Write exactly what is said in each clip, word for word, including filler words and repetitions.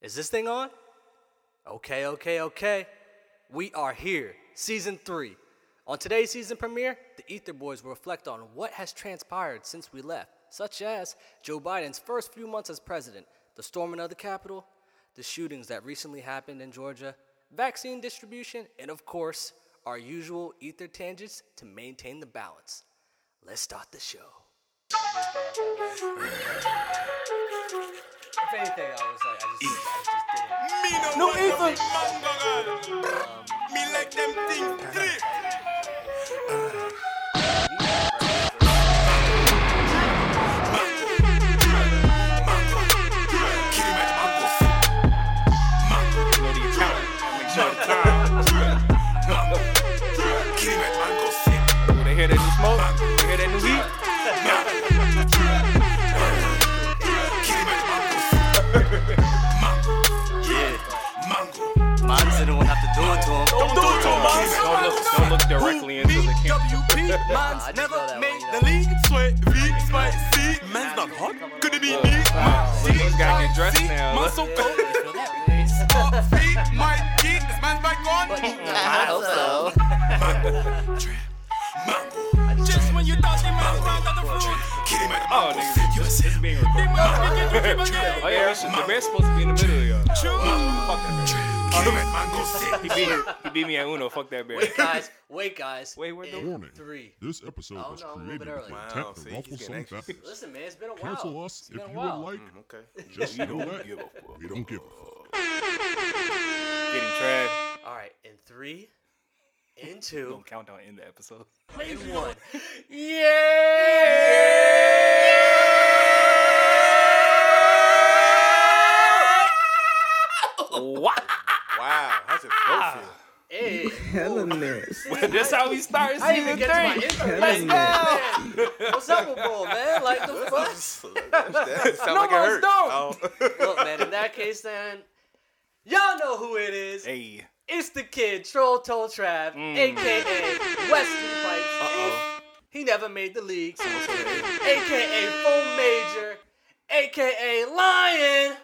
Is this thing on? Okay, okay, okay. We are here, season three. On today's season premiere, the Ether Boys will reflect on what has transpired since we left, such as Joe Biden's first few months as president, the storming of the Capitol, the shootings that recently happened in Georgia, vaccine distribution, and of course, our usual Ether tangents to maintain the balance. Let's start the show. If anything, I was like, I just, I just did it. Me no, no Ether. Um, me like them things drip. They hear that new smoke? They hear that new heat? Yeah. Mons didn't have to do it to him. Don't do it to him, Mons. Don't look, don't look directly into the camera. Mons never made the league. Sweat, V, spicy. Man's not hot. Could it be me? He's gotta get dressed now. Man's so cold. Feet, my kid. This man's back on. I hope so. Mango. Just when you thought they might run out of fruit. Kitty man, Oh, nigga, this is being recorded. Oh, yeah, we should, the man's supposed to be in the middle of y'all. Fuck that man. He beat, he beat me at Uno. Fuck that bear. Wait, guys. Wait, guys. Wait, we're doing Warning. Three. This episode Oh, was no, I'm a little created bit with early. the Wow, intent see, to ruffle he's getting some anxious. feathers. Listen, man, it's been a while. Cancel us It's if been a you while. would like. Okay. Just You know don't that give a fuck. we don't give a fuck. Getting trash. All right, in three, in We're two, gonna count down in the episode. in one. Yeah! What? Wow, how's it feel? Hey. That's how we start I didn't even season get to my three. intro. Let's Let's go. go. What's up with ball, man? Like the fuck? That sound No, like it Mons, hurt. don't. Oh. Look, man, in that case, then, y'all know who it is. Hey. It's the kid, Troll Toe Trav, Mm. a k a. Wesley Pipes. Uh-oh. He never made the league. a k a. Full Major, a k a. Lion.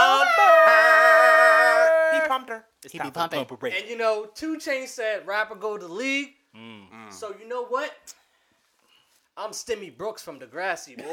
He pumped her. It's He time be for pumping. bumper break. And you know, two Chainz said rapper go to the league. Mm. So you know what? I'm Stimmy Brooks from Degrassi, boy.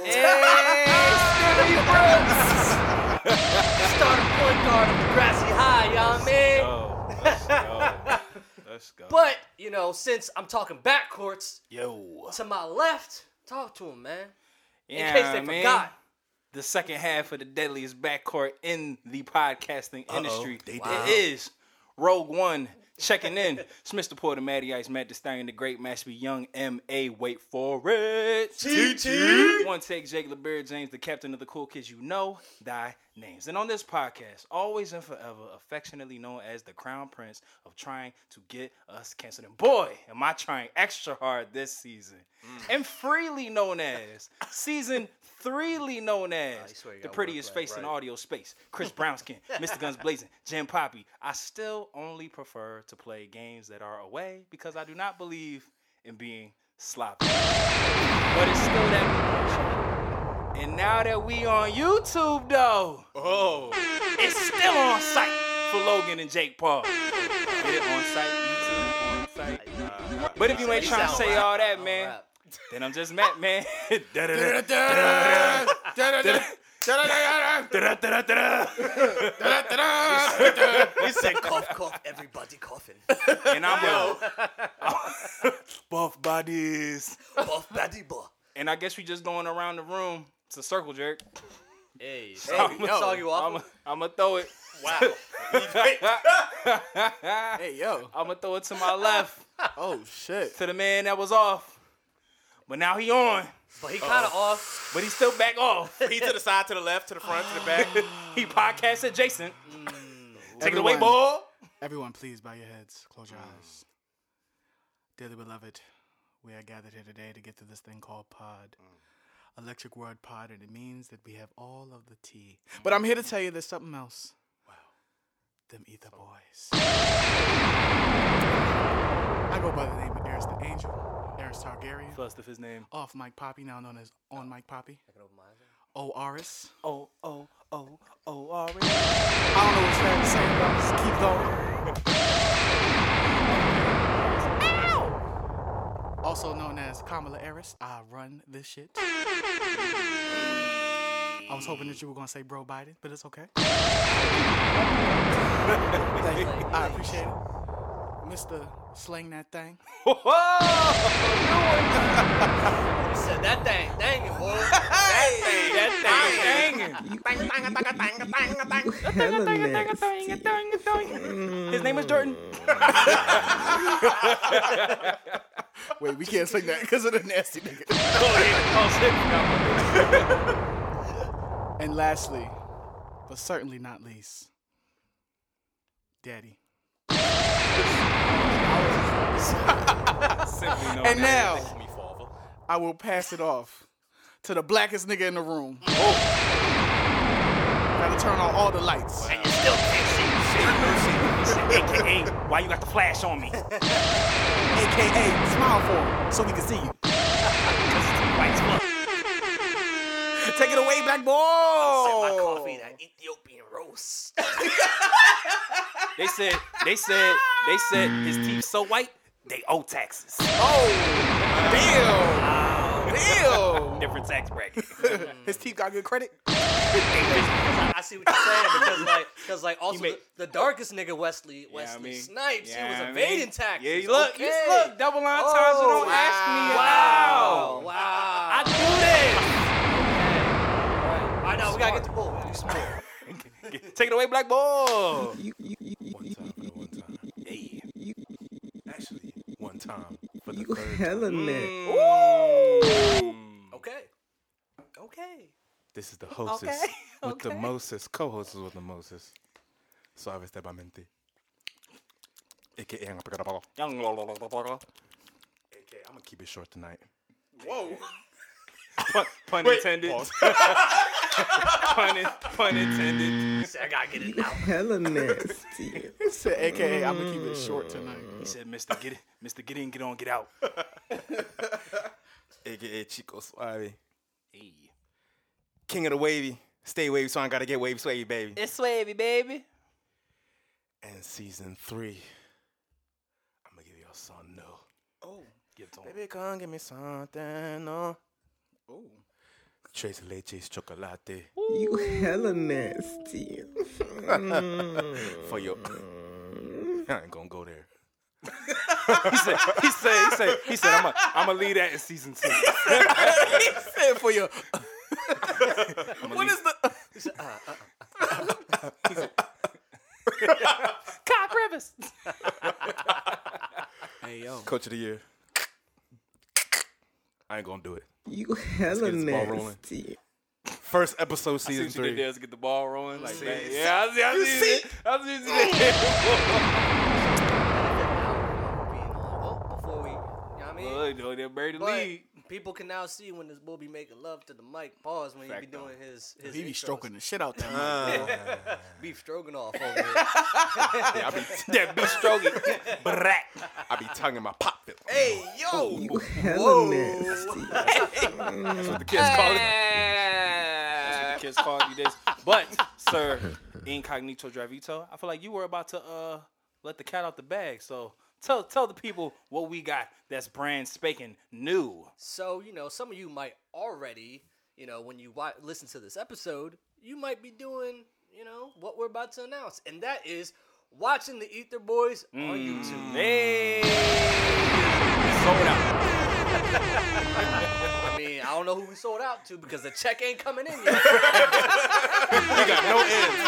Starting point guard of Degrassi High, y'all man. Oh, let's go. Let's go. But, you know, since I'm talking backcourts, Yo. to my left, talk to him, man. In Yeah, case they man. forgot. The second half of the deadliest backcourt in the podcasting Uh-oh, industry. they It did. is Rogue One checking in. It's Mister Porter, Matty Ice, Matt the Stallion, the Great Mashby, Young M A. Wait for it. T T. One take, Jake LeBear James, the captain of the cool kids. You know thy names. And on this podcast, always and forever, affectionately known as the Crown Prince of trying to get us canceled. And boy, am I trying extra hard this season. Mm. And freely known as season threely known as you swear you the got prettiest wordplay, face in right. audio space, Chris Brownskin, Mister Guns Blazing, Jim Poppy. I still only prefer to play games that are away because I do not believe in being sloppy. But it's still that. And now that we on YouTube though, Oh. it's still on site for Logan and Jake Paul. Get it on site, YouTube on site. But if you ain't He trying to sound say rap. all that, Oh, man, rap. then I'm just Matt, man. He said cough, cough, everybody coughing. And I'm yo, buff bodies. Buff baddy buff. And I guess we just going around the room. It's a circle jerk. Hey, So hey, I'ma- saw you I'm off. gonna throw it. Wow. Hey, yo. I'm gonna throw it to my left, Oh, shit. to the man that was off. But now he on. But he kind of off. But he's still back off. He to the side, to the left, to the front, to the back. He podcast adjacent. Take it Everyone. away, boy. Everyone, please bow your heads. Close your eyes. Dearly beloved, we are gathered here today to get to this thing called pod. Electric word pod, and it means that we have all of the tea. But I'm here to tell you there's something else. Wow. Them Ether Boys. I go by the name of Eris the Angel, Eris Targaryen. First of his name. Off Mike Poppy, now known as On Mike Poppy. I can open my eyes. O Aris. Oh, oh, oh, oh, already. I don't know Just keep going. Also known as Kamala Harris, I run this shit. I was hoping that you were going to say bro Biden, but it's okay. Thank you. I appreciate it. Mister Sling That Thing. Whoa! You said that thing, dang it, boy. That thing, that thing, dang. His name is Jordan. Wait, we can't sing that because of the nasty nigga. And lastly, but certainly not least, Daddy. And now, I will pass it off to the blackest nigga in the room. Oh. Gotta turn on all the lights. And you still can't see shit. A K A, why you got the flash on me? A K A, smile for him so we can see you. Take it away, black boy. Sip my coffee, that Ethiopian roast. They said, they said, they said his teeth so white, they owe taxes. Oh, damn. Damn. Different tax bracket. His teeth got good credit. I, I see what you're saying because like, because like also made- the, the darkest nigga Wesley, Yeah, Wesley I mean, Snipes, yeah, he was I evading mean, taxes. Yeah, you look, okay. you look, double line Oh, times, you don't wow. ask me. Wow, Wow. wow. I do this. I know we gotta get the bull. You smart. Take it away, black boy. One time for the one time. Hey. Actually, one time for the You third hella time. lit. Okay. Okay. This is the hostess Okay, with the okay. Moses, co-hostess with the Moses. Suavestemente. A K A, I'm gonna keep it short tonight. Whoa. Pun, pun intended. pun, in, pun intended. I gotta get it now. Hella nasty. He said, A K A, I'm gonna keep it short tonight. He said, Mister Get it, Mister Get in, get on, get out. A K A Chico Suave. Hey. King of the wavy. Stay wavy, so I gotta get wavy, swavy, baby. It's wavy, baby. And season three, I'm gonna give you a song, no. Oh. Give it to him. Baby, come give me something, no. Oh. Tres leches chocolate You hella nasty. for your. I ain't gonna go there. He said, he said, he said, he said, I'm gonna I'm gonna leave that in season two. He said for your. What is the. Cock Rivers. Hey, yo. Coach of the year. I ain't gonna do it. You hella get this ball rolling. nasty. First episode, I see season what you did three. there to get the ball rolling like See? that. Yeah, I see, I You see, see? it. I see what you did there. Being on, well, before we, you know what I mean? Look, though, they're buried the But lead. people can now see when this bull be making love to the mic. Pause when he be Fact, doing his his. He be intros. stroking the shit out that mic. Beef stroganoff over here. Yeah, I be, That big stroking. Brat. I be tonguing my pop filter. Hey yo! You hella nasty. That's what the kids call it. That's what the kids call you this. But, sir, Incognito Dravito, I feel like you were about to uh let the cat out the bag. So tell tell the people what we got that's brand spanking new. So you know, some of you might already, you know, when you wa- listen to this episode, you might be doing, you know, what we're about to announce, and that is watching the Ether Boys on YouTube. Hey, sold out. I mean, I don't know who we sold out to because the check ain't coming in yet. We got no ends.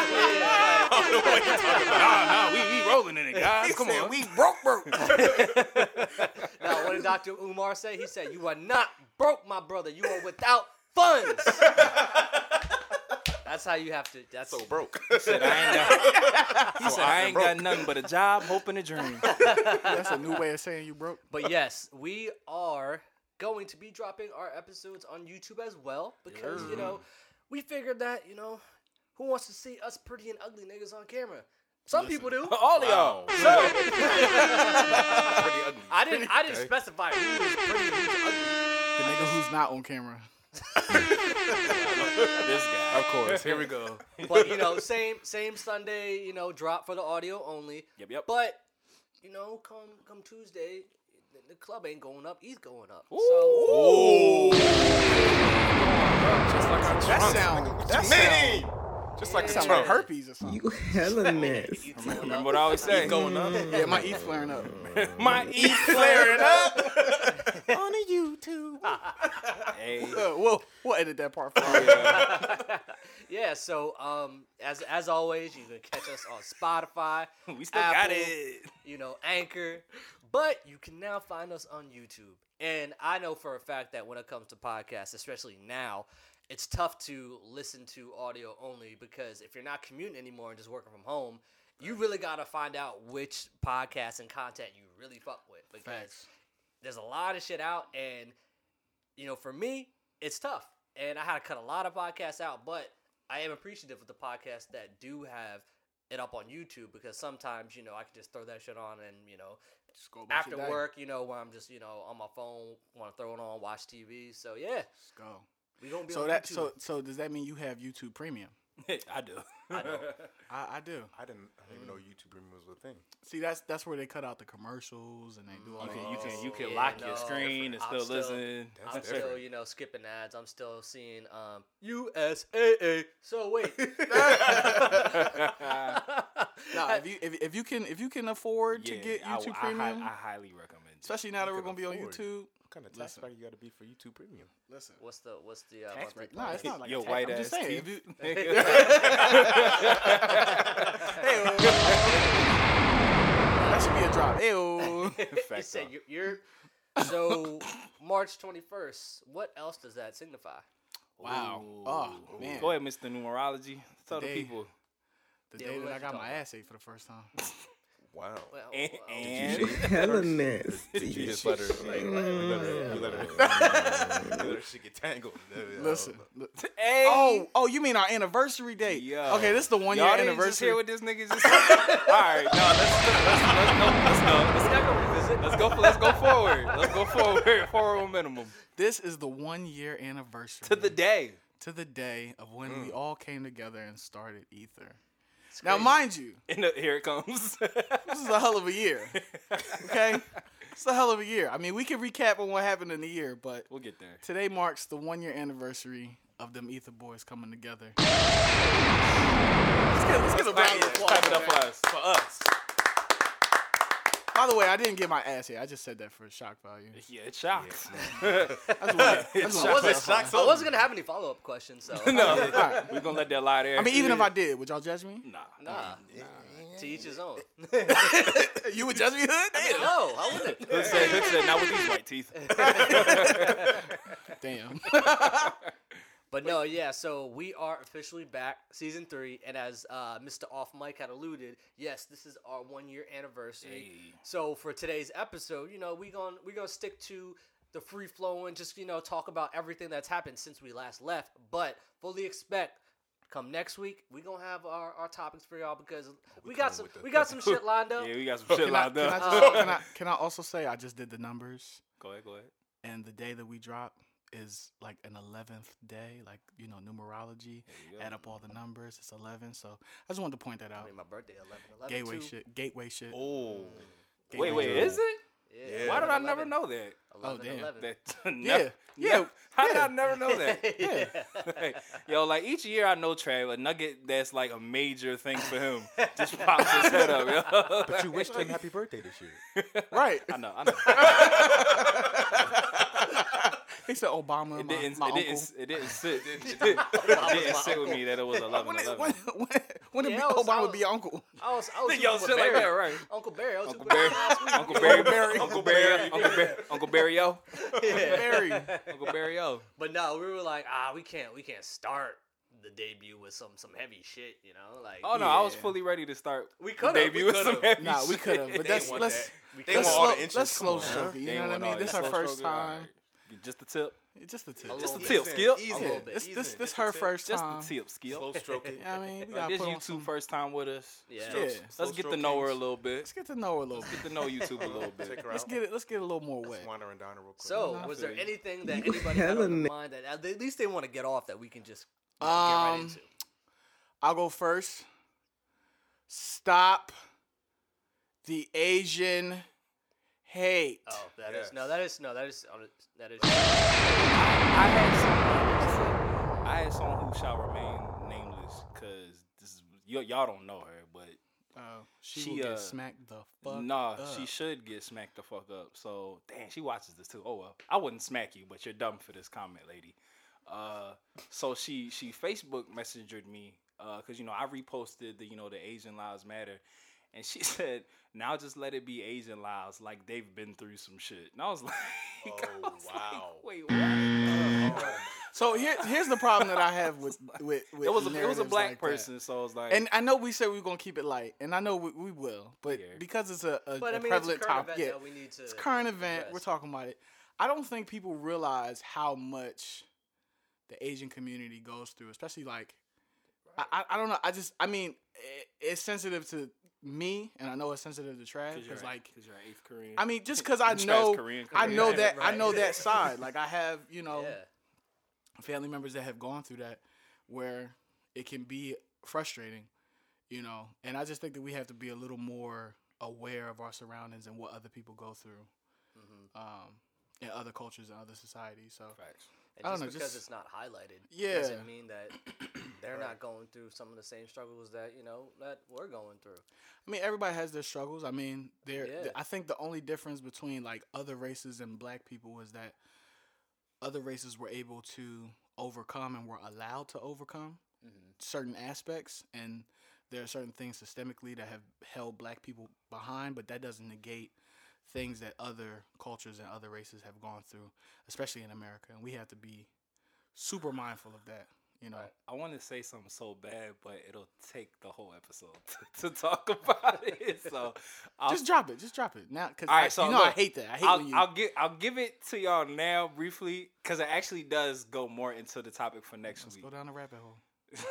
Nah, nah, we we rolling in it, guys. Come on, we broke, broke. Now, what did Doctor Umar say? He said, "You are not broke, my brother. You are without funds." That's how you have to. That's So broke. He said, I ain't got, he said, I ain't got nothing but a job, hope, and a dream. That's a new way of saying you broke. But yes, we are going to be dropping our episodes on YouTube as well because, you know, we figured that, you know, who wants to see us pretty and ugly niggas on camera? Some people do. All of y'all. Pretty ugly. I didn't I didn't Okay. specify who was pretty and who's ugly. The nigga who's not on camera. This guy. Of course. Here we go. But you know, same same Sunday, you know, drop for the audio only. Yep, yep. But you know, come come Tuesday, the, the club ain't going up. He's going up. Ooh. Just like our that sound. That sound. Just like Yeah. a sound like herpes or something. You hella nasty. So, Remember what I always say? Going up. Yeah, my E flaring up. My E flaring up. On a YouTube. Hey. Uh, we'll we'll edit that part for you. yeah. So um, as as always, you can catch us on Spotify. We still Apple, got it. You know, Anchor, but you can now find us on YouTube. And I know for a fact that when it comes to podcasts, especially now, it's tough to listen to audio only because if you're not commuting anymore and just working from home, you really got to find out which podcasts and content you really fuck with because Facts. there's a lot of shit out. And, you know, for me, it's tough. And I had to cut a lot of podcasts out, but I am appreciative of the podcasts that do have it up on YouTube because sometimes, you know, I can just throw that shit on and, you know, Just go about after your day. work, you know, when I'm just, you know, on my phone, want to throw it on, watch T V. So, yeah, Let's go. we going to be So on that YouTube. so so does that mean you have YouTube Premium? I do. I know. I, I do. I didn't. I didn't even know YouTube Premium was a thing. See, that's that's where they cut out the commercials and they do all You that. can you can you can Yeah, lock no, your screen and I'm still still- listen. I'm That's still, different. you know, skipping ads. I'm still seeing um, U S A A. So, wait. No, if you if, if you can if you can afford to Yeah, get I- YouTube I, Premium, I, I highly recommend it. especially now that You we're can gonna be on afford. YouTube. What kind of tax Listen. bracket you got to be for YouTube Premium? Listen, What's the, what's the, uh, tax monthly break. No, plan? it's not like Your a tax. white I'm just ass saying. If teeth. you, that should be a drop. Ew. You Fact said though. you're, you're so March twenty-first. What else does that signify? Wow. Ooh. Oh man. Go ahead, Mister Numerology. Tell Today- the people. The Yeah, day what that I else got you my talking ass ate for the first time. Wow. Well, And, well, and You hella Did nasty. you just let her? Like, you let her. You let her. You let her shit get tangled. Listen. look- hey. Oh, oh, you mean our anniversary date? Yo. Okay, this is the one year Y'all didn't just anniversary. hear what this nigga just said. All right, no, let's let's let's go. Let's go. Let's We're not gonna revisit. Let's go. Let's go forward. Let's go forward. Forward minimum This is the one year anniversary to the day. to the day of when we all came together and started Ether. It's Now, crazy. mind you, And the, here it comes. this is a hell of a year. Okay, it's a hell of a year. I mean, we can recap on what happened in the year, but We'll get there. today marks the one year anniversary of them Ether boys coming together. Let's get, let's get a round of applause. Clap it up for us. For us. By the way, I didn't get my ass here. I just said that for shock value. Yeah, it shocks. I just wanted- I just I wanted to wasn't, clarify. I wasn't gonna have any follow up questions. So No, we're gonna let that lie there. I mean, even if I did, would y'all judge me? nah, nah, to each his own. You would judge me, Hood? Damn. No, I wouldn't. Hood said, Hood said, not with these white teeth. Damn. But no, yeah. So we are officially back, season three, and as uh, Mister Off Mike had alluded, yes, this is our one year anniversary. Hey. So for today's episode, you know, we gon' we gonna stick to the free flow and just you know talk about everything that's happened since we last left. But fully expect, come next week, we gonna have our, our topics for y'all because we got coming some with the- we got some shit lined up. Yeah, we got some shit Can I, lined can, I up. just, can, I, can I also say I just did the numbers, Go ahead, go ahead. and the day that we drop is like an eleventh day, like, you know, numerology. There you go. Add up all the numbers, it's eleven. So I just wanted to point that I out. mean, my birthday eleven eleven Gateway too. shit. Gateway shit. Oh. Gateway Wait, wait, shit. is it? Yeah, Yeah. Why did I eleven never eleven. know that? eleven damn. eleven. That Yeah, never- yeah, never- How did yeah. I never know that? Yeah. Yo, like each year I know Trav, a nugget that's like a major thing for him just pops his head up, yo. But you wished him happy birthday this year. Right. I know, I know. He said Obama, It my, didn't, my it uncle. didn't, it didn't sit, it didn't, it didn't sit with me that it was eleven When, did- eleven. when, when, when did Yeah, I was- I Obama was- be your uncle? I was, I was Yo, with shit like Barry. that, right? Uncle Barry. I was Uncle with Barry, last week. Uncle Barry, Barry. Uncle Barry, Uncle Barry, Uncle Barry, yo, Barry. Uncle Barry, yo. But no, we were like, ah, we can't, we can't start the debut with some some heavy shit, you know? Like, Oh no, I was Yeah. fully ready to start. We the could've, debut we with some could've. heavy Nah, we shit. could have, but They let's want let's that. They let's want all slow, the inches. let's Come slow on, stroke huh? it. You They know what I want all mean? that This our slow first stroke it. time. Alright. Just the tip. Just the tip. A Just the little tip, bit. Skip. Easy. A little bit. This Easy. this Just this the her tip. first Just time. the tip, Skip. Slow stroking. I mean, we Like, gotta this put on YouTube some, first time with us. Yeah. Yeah. Slow Let's get to stroke know her a kings. little bit. Let's get to know her a little bit. Get to know YouTube a little bit. Take her Let's out. get it. Let's get a little more wet. Let's wander and diner real quick. So, No, I was feel there you. anything that You anybody had hella on ma- their mind that at least they want to get off that we can just you know, get right Um, into? I'll go first. Stop the Asian hate. Oh, that is Yes. no, that is no, that is on it- that is. I had someone. I had someone who shall remain nameless because this is, y- y'all don't know her, but Uh, she, She, will get uh, smacked the fuck nah, up. she should get smacked the fuck up. So damn, she watches this too. Oh well, I wouldn't smack you, but you're dumb for this comment, lady. Uh, so she she Facebook messengered me because you know I reposted the you know the Asian Lives Matter, and she said now just let it be Asian lives, like they've been through some shit. And I was like, I Oh, was wow. like, wait, what? So here, here's the problem that I have with with, with It was a, it was a narratives black like that. person, so I was like, And I know we said we were gonna keep it light, and I know we, we will, but Yeah. because it's a, a, But a I mean, it's a prevalent current topic, event yeah, that we need to. it's a current event. address. We're talking about it. I don't think people realize how much the Asian community goes through, especially like I, I, I don't know. I just I mean it, it's sensitive to me, and I know it's sensitive to Trav because because like you're an eighth Korean. I mean just because I Trav's know Korean, I Korean. know Yeah, that I right. know that side. Like I have you know Yeah. family members that have gone through that where it can be frustrating, you know. And I just think that we have to be a little more aware of our surroundings and what other people go through um, in other cultures and other societies. So Facts. And I just don't know, because just- it's not highlighted Yeah. doesn't mean that they're not going through some of the same struggles that you know that we're going through. I mean, everybody has their struggles. I mean, there. Yeah. I think the only difference between like other races and black people was that other races were able to overcome and were allowed to overcome certain aspects, and there are certain things systemically that have held black people behind, but that doesn't negate things that other cultures and other races have gone through, especially in America, and we have to be super mindful of that. You know, I want to say something so bad, but it'll take the whole episode to, to talk about it. So I'll, just drop it. Just drop it now, because all right, so you know I look, hate that. I hate I'll, when you. I'll give I'll give it to y'all now briefly because it actually does go more into the topic for next Let's week. go down the rabbit hole.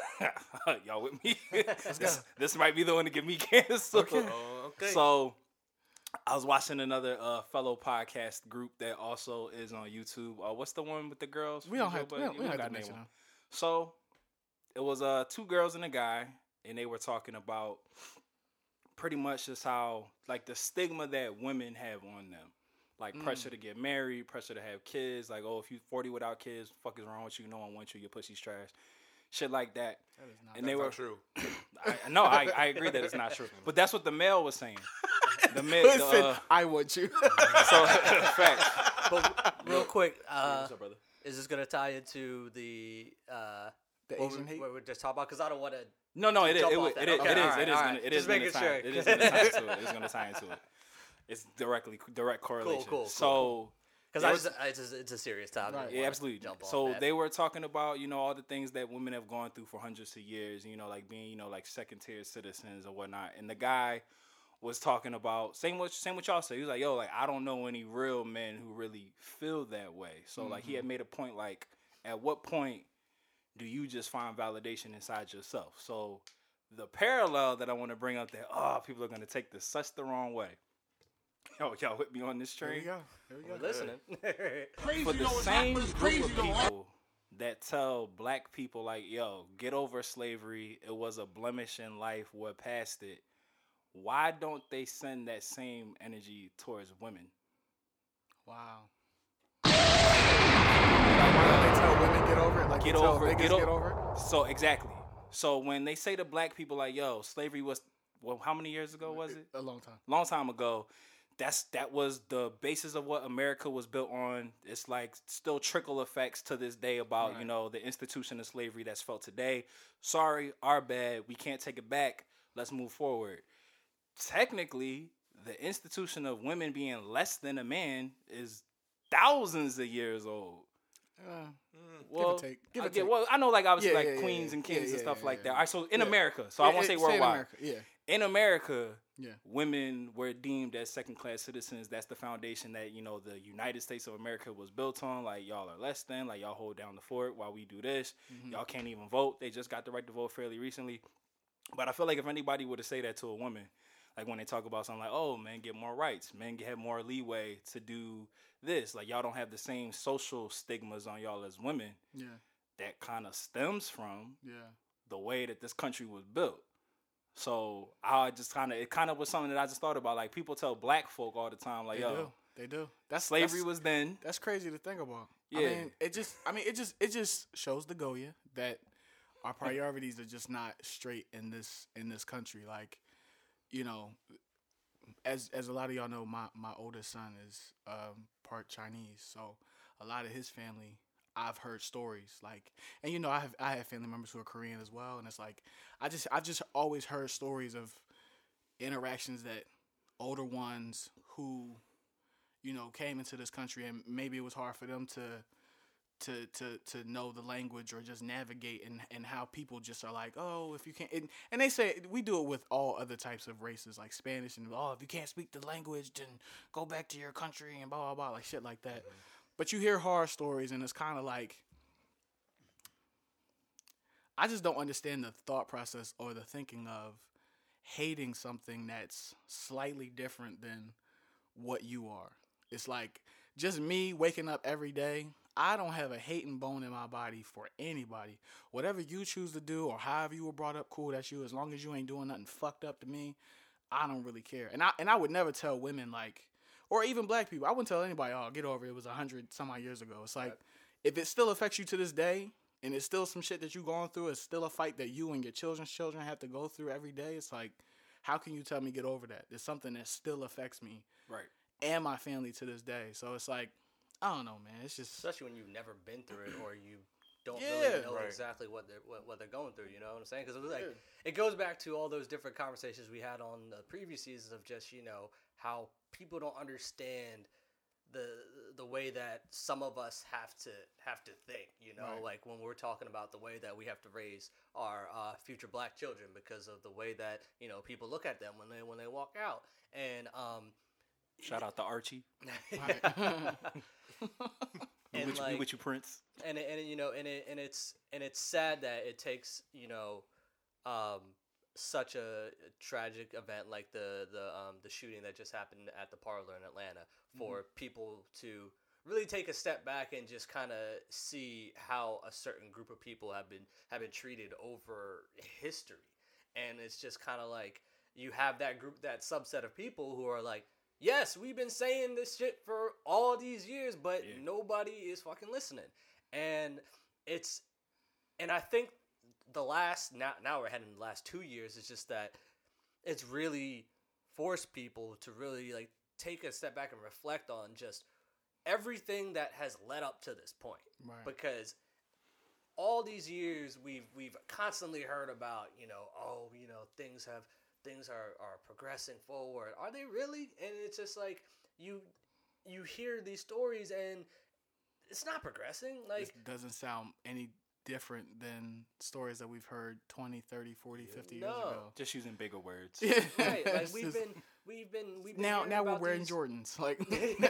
Y'all with me? this, this might be the one to get me canceled. Okay. Oh, okay. So I was watching another uh, fellow podcast group that also is on YouTube. Uh, what's the one with the girls? We from don't Joe have to. We Budden? don't, we don't have got to name mention them. them. So it was uh two girls and a guy, and they were talking about pretty much just how like the stigma that women have on them, like Mm. pressure to get married, pressure to have kids. Like, oh, if you forty without kids, fuck is wrong with you? No one wants you. Your pussy's trash. Shit like that. That is not And That's they were not true. I, no, I, I agree that it's not true, but that's what the male was saying. The male, Listen, the, uh, I want you. so facts. But real quick, uh, What's up, brother? is this gonna tie into the uh, The what Asian we, hate? what we're just talking about? Because I don't want to. No, no, it is. Jump It, off it, that. it, is- Okay, it is. alright, It is. alright. Gonna, it Just is gonna making tie. sure. It is gonna tie into it. It's gonna tie into it. It's directly direct correlation. cool, cool, So. Because There I was- just, I just, it's a serious topic. Right. I Yeah, wanna absolutely. Jump off So that. they were talking about, you know, all the things that women have gone through for hundreds of years, you know, like being, you know, like second tier citizens or whatnot. And the guy was talking about same what same what y'all say. He was like, yo, like I don't know any real men who really feel that way. So like he had made a point like, at what point do you just find validation inside yourself? So the parallel that I want to bring up that, oh, people are gonna take this such the wrong way. Yo, y'all with me on this There train? we go. There we go. We're listening. For the same group of people that tell black people like, yo, get over slavery, it was a blemish in life, we're past it, why don't they send that same energy towards women? Wow. Like, why don't they tell women get over it? Like Get they tell over it, niggas get, get, o- over it? So exactly. So when they say to black people like, yo, slavery was, well, how many years ago was it? A long time. Long time ago. That's that was the basis of what America was built on. It's like still trickle effects to this day about Right. you know the institution of slavery that's felt today. Sorry, our bad. We can't take it back. Let's move forward. Technically, the institution of women being less than a man is thousands of years old. Uh, Well, give or take. Give I or get- take. well, I know like obviously Yeah, like yeah, yeah, queens yeah. and kings Yeah, and stuff yeah, like yeah, that. yeah. All right, so in Yeah. America. So Yeah, I won't it- say in worldwide. America, yeah. in America, Yeah. women were deemed as second-class citizens. That's the foundation that, you know, the United States of America was built on. Like, y'all are less than. Like, y'all hold down the fort while we do this. Mm-hmm. Y'all can't even vote. They just got the right to vote fairly recently. But I feel like if anybody were to say that to a woman, like when they talk about something like, oh, men get more rights. Men get have more leeway to do this. Like, y'all don't have the same social stigmas on y'all as women. Yeah. That kind of stems from Yeah. the way that this country was built. So I just kind of, it kind of was something that I just thought about. Like, people tell black folk all the time, like, They yo, do. They do. That's slavery that's, was then. That's crazy to think about. Yeah. I mean, it just. I mean, it just. It just shows the Goya that our priorities are just not straight in this in this country. Like, you know, as as a lot of y'all know, my my oldest son is um, part Chinese, so a lot of his family, I've heard stories like, and you know, I have I have family members who are Korean as well, and it's like, I just I've just always heard stories of interactions that older ones who, you know, came into this country and maybe it was hard for them to to to to know the language or just navigate, and and how people just are like, oh, if you can't, and, and they say we do it with all other types of races like Spanish, and oh, if you can't speak the language, then go back to your country and blah blah blah, like shit like that. Mm-hmm. But you hear horror stories, and it's kind of like, I just don't understand the thought process or the thinking of hating something that's slightly different than what you are. It's like, just me waking up every day, I don't have a hating bone in my body for anybody. Whatever you choose to do or however you were brought up, cool, that's you. As long as you ain't doing nothing fucked up to me, I don't really care. And I and I would never tell women, like, or even black people, I wouldn't tell anybody, oh, get over it. It was a hundred some odd years ago. It's like, right. If it still affects you to this day, and it's still some shit that you're going through, it's still a fight that you and your children's children have to go through every day. It's like, how can you tell me get over that? It's something that still affects me. Right. And my family to this day. So it's like, I don't know, man. It's just, especially when you've never been through it or you don't yeah, really know right. exactly what they're what, what they're going through. You know what I'm saying? Because it was like, yeah. It goes back to all those different conversations we had on the previous seasons of just, you know, how people don't understand the the way that some of us have to have to think. You know, Right. like when we're talking about the way that we have to raise our uh, future black children because of the way that, you know, people look at them when they when they walk out. And um, shout out to Archie. And we with, like, you, with you, Prince. And it, and it, you know, and it and it's and it's sad that it takes, you know, um, such a tragic event like the the um, the shooting that just happened at the Parlor in Atlanta for mm-hmm. people to really take a step back and just kind of see how a certain group of people have been have been treated over history. And it's just kind of like you have that group, that subset of people who are like, yes, we've been saying this shit for all these years, but yeah. nobody is fucking listening. And it's, and I think the last, now, now we're heading the last two years, it's just that it's really forced people to really like take a step back and reflect on just everything that has led up to this point. Right. Because all these years we've we've constantly heard about, you know, oh, you know, things have things are, are progressing forward. Are they really? And it's just like you you hear these stories and it's not progressing. Like, it doesn't sound any different than stories that we've heard twenty, thirty, forty, fifty no. years ago. Just using bigger words. Yeah. Right. Like It's we've just, been we've been we've been now hearing now we're about wearing these... Jordans. Like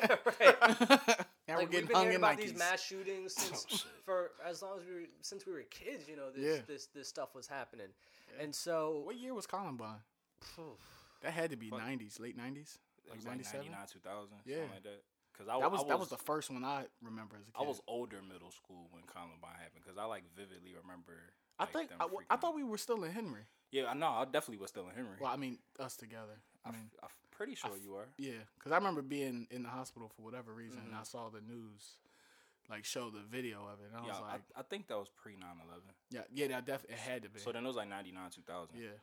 right. now Like, we're getting we've been hung hearing in about Nikes. these mass shootings since Oh, shit. for as long as we were since we were kids, you know, this Yeah. this this stuff was happening. Yeah. And so What year was Columbine? That had to be Fuck. nineties, late nineties, It like was like ninety-seven. ninety-nine, two thousand, Yeah. something like that. Cause I, That was, I that was the first one I remember as a kid. I was older middle school when Columbine happened because I like vividly remember. I like, think them I, w- I freaking thought out. we were still in Henry. Yeah, I know. I definitely was still in Henry. Well, I mean us together. I I mean, am pretty sure f- you were. yeah, because I remember being in the hospital for whatever reason, Mm-hmm. and I saw the news, like show the video of it, and I Yeah, was like, I, I think that was pre nine eleven. yeah, yeah, that definitely it had to be. So then it was like ninety-nine, two thousand. Yeah.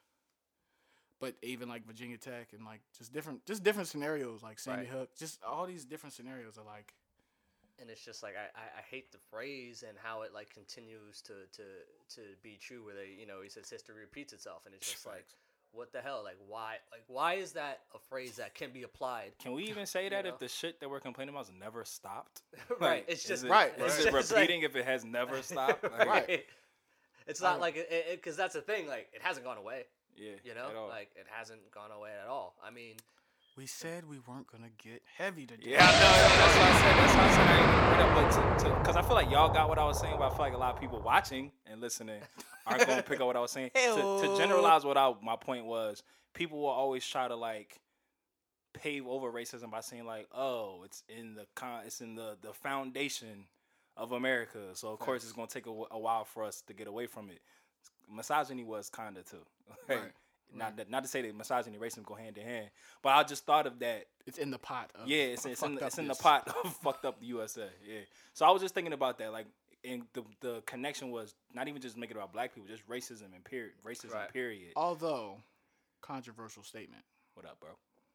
But even like Virginia Tech and like just different, just different scenarios, like Sandy Right. Hook, just all these different scenarios are like, and it's just like I, I, I hate the phrase and how it like continues to, to to be true where they, you know, he says history repeats itself, and it's just like, what the hell, like why like why is that a phrase that can be applied? Can we even say that know? if the shit that we're complaining about has never stopped? Right, Like, it's is just- it, Right, Is right. it It's like- repeating if it has never stopped? Like, Right. It's not I- like it because that's the thing, like it hasn't gone away. Yeah, You know, at all. like it hasn't gone away at all. I mean, We said we weren't gonna get heavy today. Yeah, I know. That's what I said. That's why I said I ain't gonna bring it up. But to, because I feel like y'all got what I was saying, but I feel like a lot of people watching and listening aren't gonna pick up what I was saying. To, to generalize what I my point was, people will always try to like pave over racism by saying like, oh, it's in the con, it's in the the foundation of America. So of course it's gonna take a, wh- a while for us to get away from it. Misogyny was kinda too. Like, Right. Not that, not to say that misogyny and racism go hand in hand, but I just thought of that. It's in the pot. Of Yeah, it's, it's in the, it's in the fucked-upness. pot of fucked up U S A. Yeah, so I was just thinking about that, like, and the the connection was not even just making it about black people, just racism and period, racism Right. period. Although, controversial statement. What up, bro?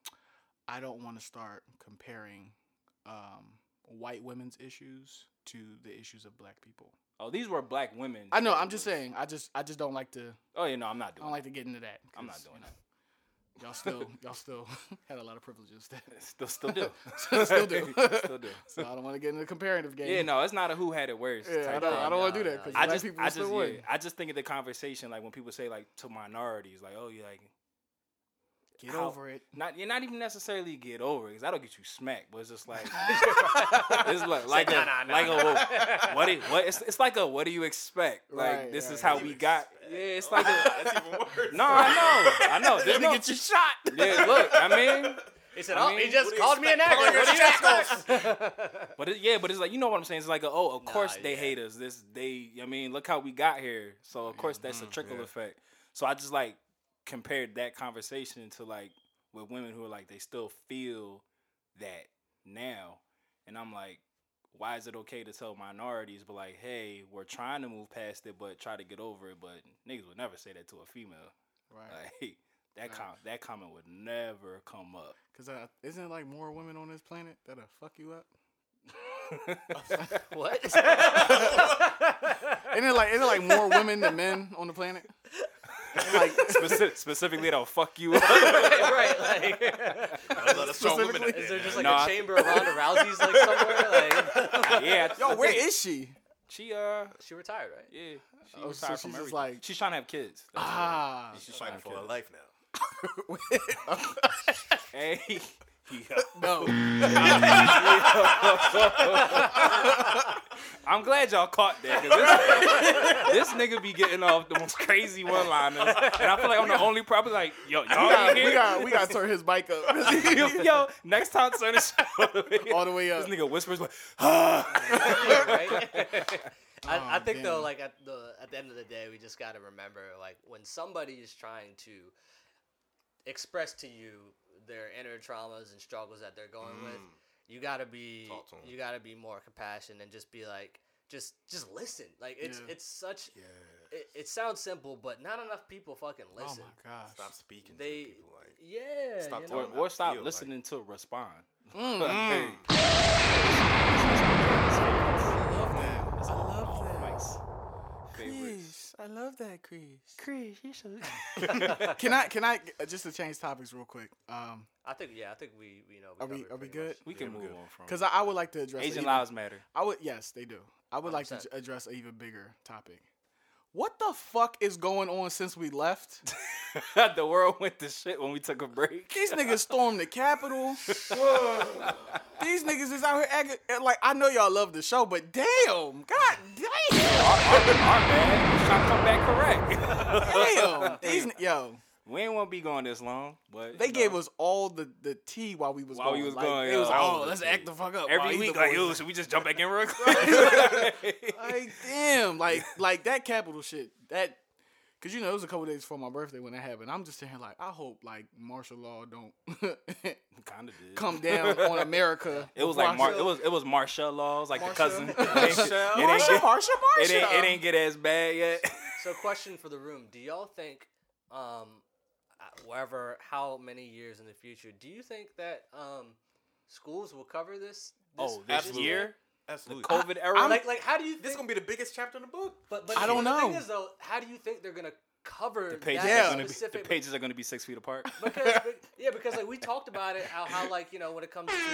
I don't want to start comparing um, white women's issues to the issues of black people. Oh, these were black women. I know. that I'm just was- saying. I just I just don't like to. Oh yeah, no, I'm not I doing. don't like to get into that. I'm not 'cause, doing you know, that. Y'all still y'all still had a lot of privileges. That, Still, still do. Still do. still do. so I don't want to get into the comparative game. Yeah, no, it's not a who had it worse. Yeah, type I don't. thing. I don't want to do No, that no, because I black just, people I still just, win. yeah, I just think of the conversation like when people say like to minorities, like, oh, you like Get how- over it. Not you're not even necessarily get over it because that'll get you smacked. But it's just like it's like like a nah, nah, like nah, a what do, what it's, it's like a what do you expect? Like Right, this right, is how right. we got. Yeah, it's like a, That's even worse. no, I know, I know. There's Let me no, get you shot. yeah, look, I mean, he said, I "Oh, mean, he just what do you called me a expect? nagger. Calling What do you your expect?" but it, yeah, but it's like you know what I'm saying. It's like a, oh, of course they yeah. hate us. This they, I mean, look how we got here. So of course that's a trickle yeah. effect. So I just like compared that conversation to like with women who are like they still feel that now, and I'm like, why is it okay to tell minorities, but like, hey, we're trying to move past it, but try to get over it, but niggas would never say that to a female. Right. Like that com- that comment would never come up. Because uh, isn't it like more women on this planet that'll fuck you up? What? Isn't it like isn't it like more women than men on the planet? Like Specific, specifically, they'll fuck you up. right, like, There's a lot of strong women out is there there. just like No, a I- chamber of Ronda Rousey's like somewhere? Like, yeah, yo, I where think is she? she? Uh, she retired, right? yeah, she Oh, retired so from she's just everything. like- she's trying to have kids. That's Ah, She's fighting for her kids. life now. what- Hey, yeah. no. I'm glad y'all caught that. 'Cause This, this nigga be getting off the most crazy one-liners, and I feel like I'm the only probably like, yo, We y'all got, ain't we here. got we got to turn his bike up. Yo, next time turn this shit All the way up. This nigga whispers like, ah. right? I, I Oh, think though, damn. like at the at the end of the day, we just got to remember, like when somebody is trying to express to you their inner traumas and struggles that they're going with, you gotta be Talk to 'em. you gotta be more compassionate and just be like, just just listen. Like it's Yeah. it's such Yeah. it, it sounds simple, but not enough people fucking Oh listen. my gosh. Stop speaking They to people like. yeah, Stop you talking know? or, about or stop feel listening to respond. Mm. Hey. I love that. Mike's favorites. Chris, I love that, Chris. Chris, you should. Can I? Can I? uh, Just to change topics real quick. Um, I think yeah, I think we you know we are we? covered Are we pretty much. good? We can Yeah, we're move good. on from Because I, I would like to address. a Asian even- lives matter. I would. Yes, they do. I would like to one hundred j- address an even bigger topic. What the fuck is going on since we left? The world went to shit when we took a break. These niggas stormed the Capitol. These niggas is out here acting like I know y'all love the show, but damn, god damn, Our, our bad. We trying to come back correct. damn. These n- yo, We ain't want to be going this long, but they you gave know, us all the, the tea while we was While we going. was Like, going, It yeah, was like, all oh, the let's tea. act the fuck up. while every either week boy like, was- yo, should we just jump back in real quick? like damn, like like that Capitol shit. That because you know it was a couple days before my birthday when that happened. I'm just sitting here like I hope like martial law don't Kind of did. come down on America. It was before like I Mar- should- it was it was martial laws, like Martial? the cousin. It ain't, it ain't Marsha, get, Marsha, Marsha. it ain't it ain't get as bad yet. So, question for the room: do y'all think, um, uh, wherever, how many years in the future, do you think that um, schools will cover this? this Oh, this Absolutely. year, the Absolutely. COVID era. like, like, how do you think? This is gonna be the biggest chapter in the book. but, but I don't the thing know. is, though, how do you think they're gonna cover the pages that Yeah. are gonna be the specific? pages are gonna be six feet apart. because, but- yeah, because like we talked about it, how, how like you know when it comes to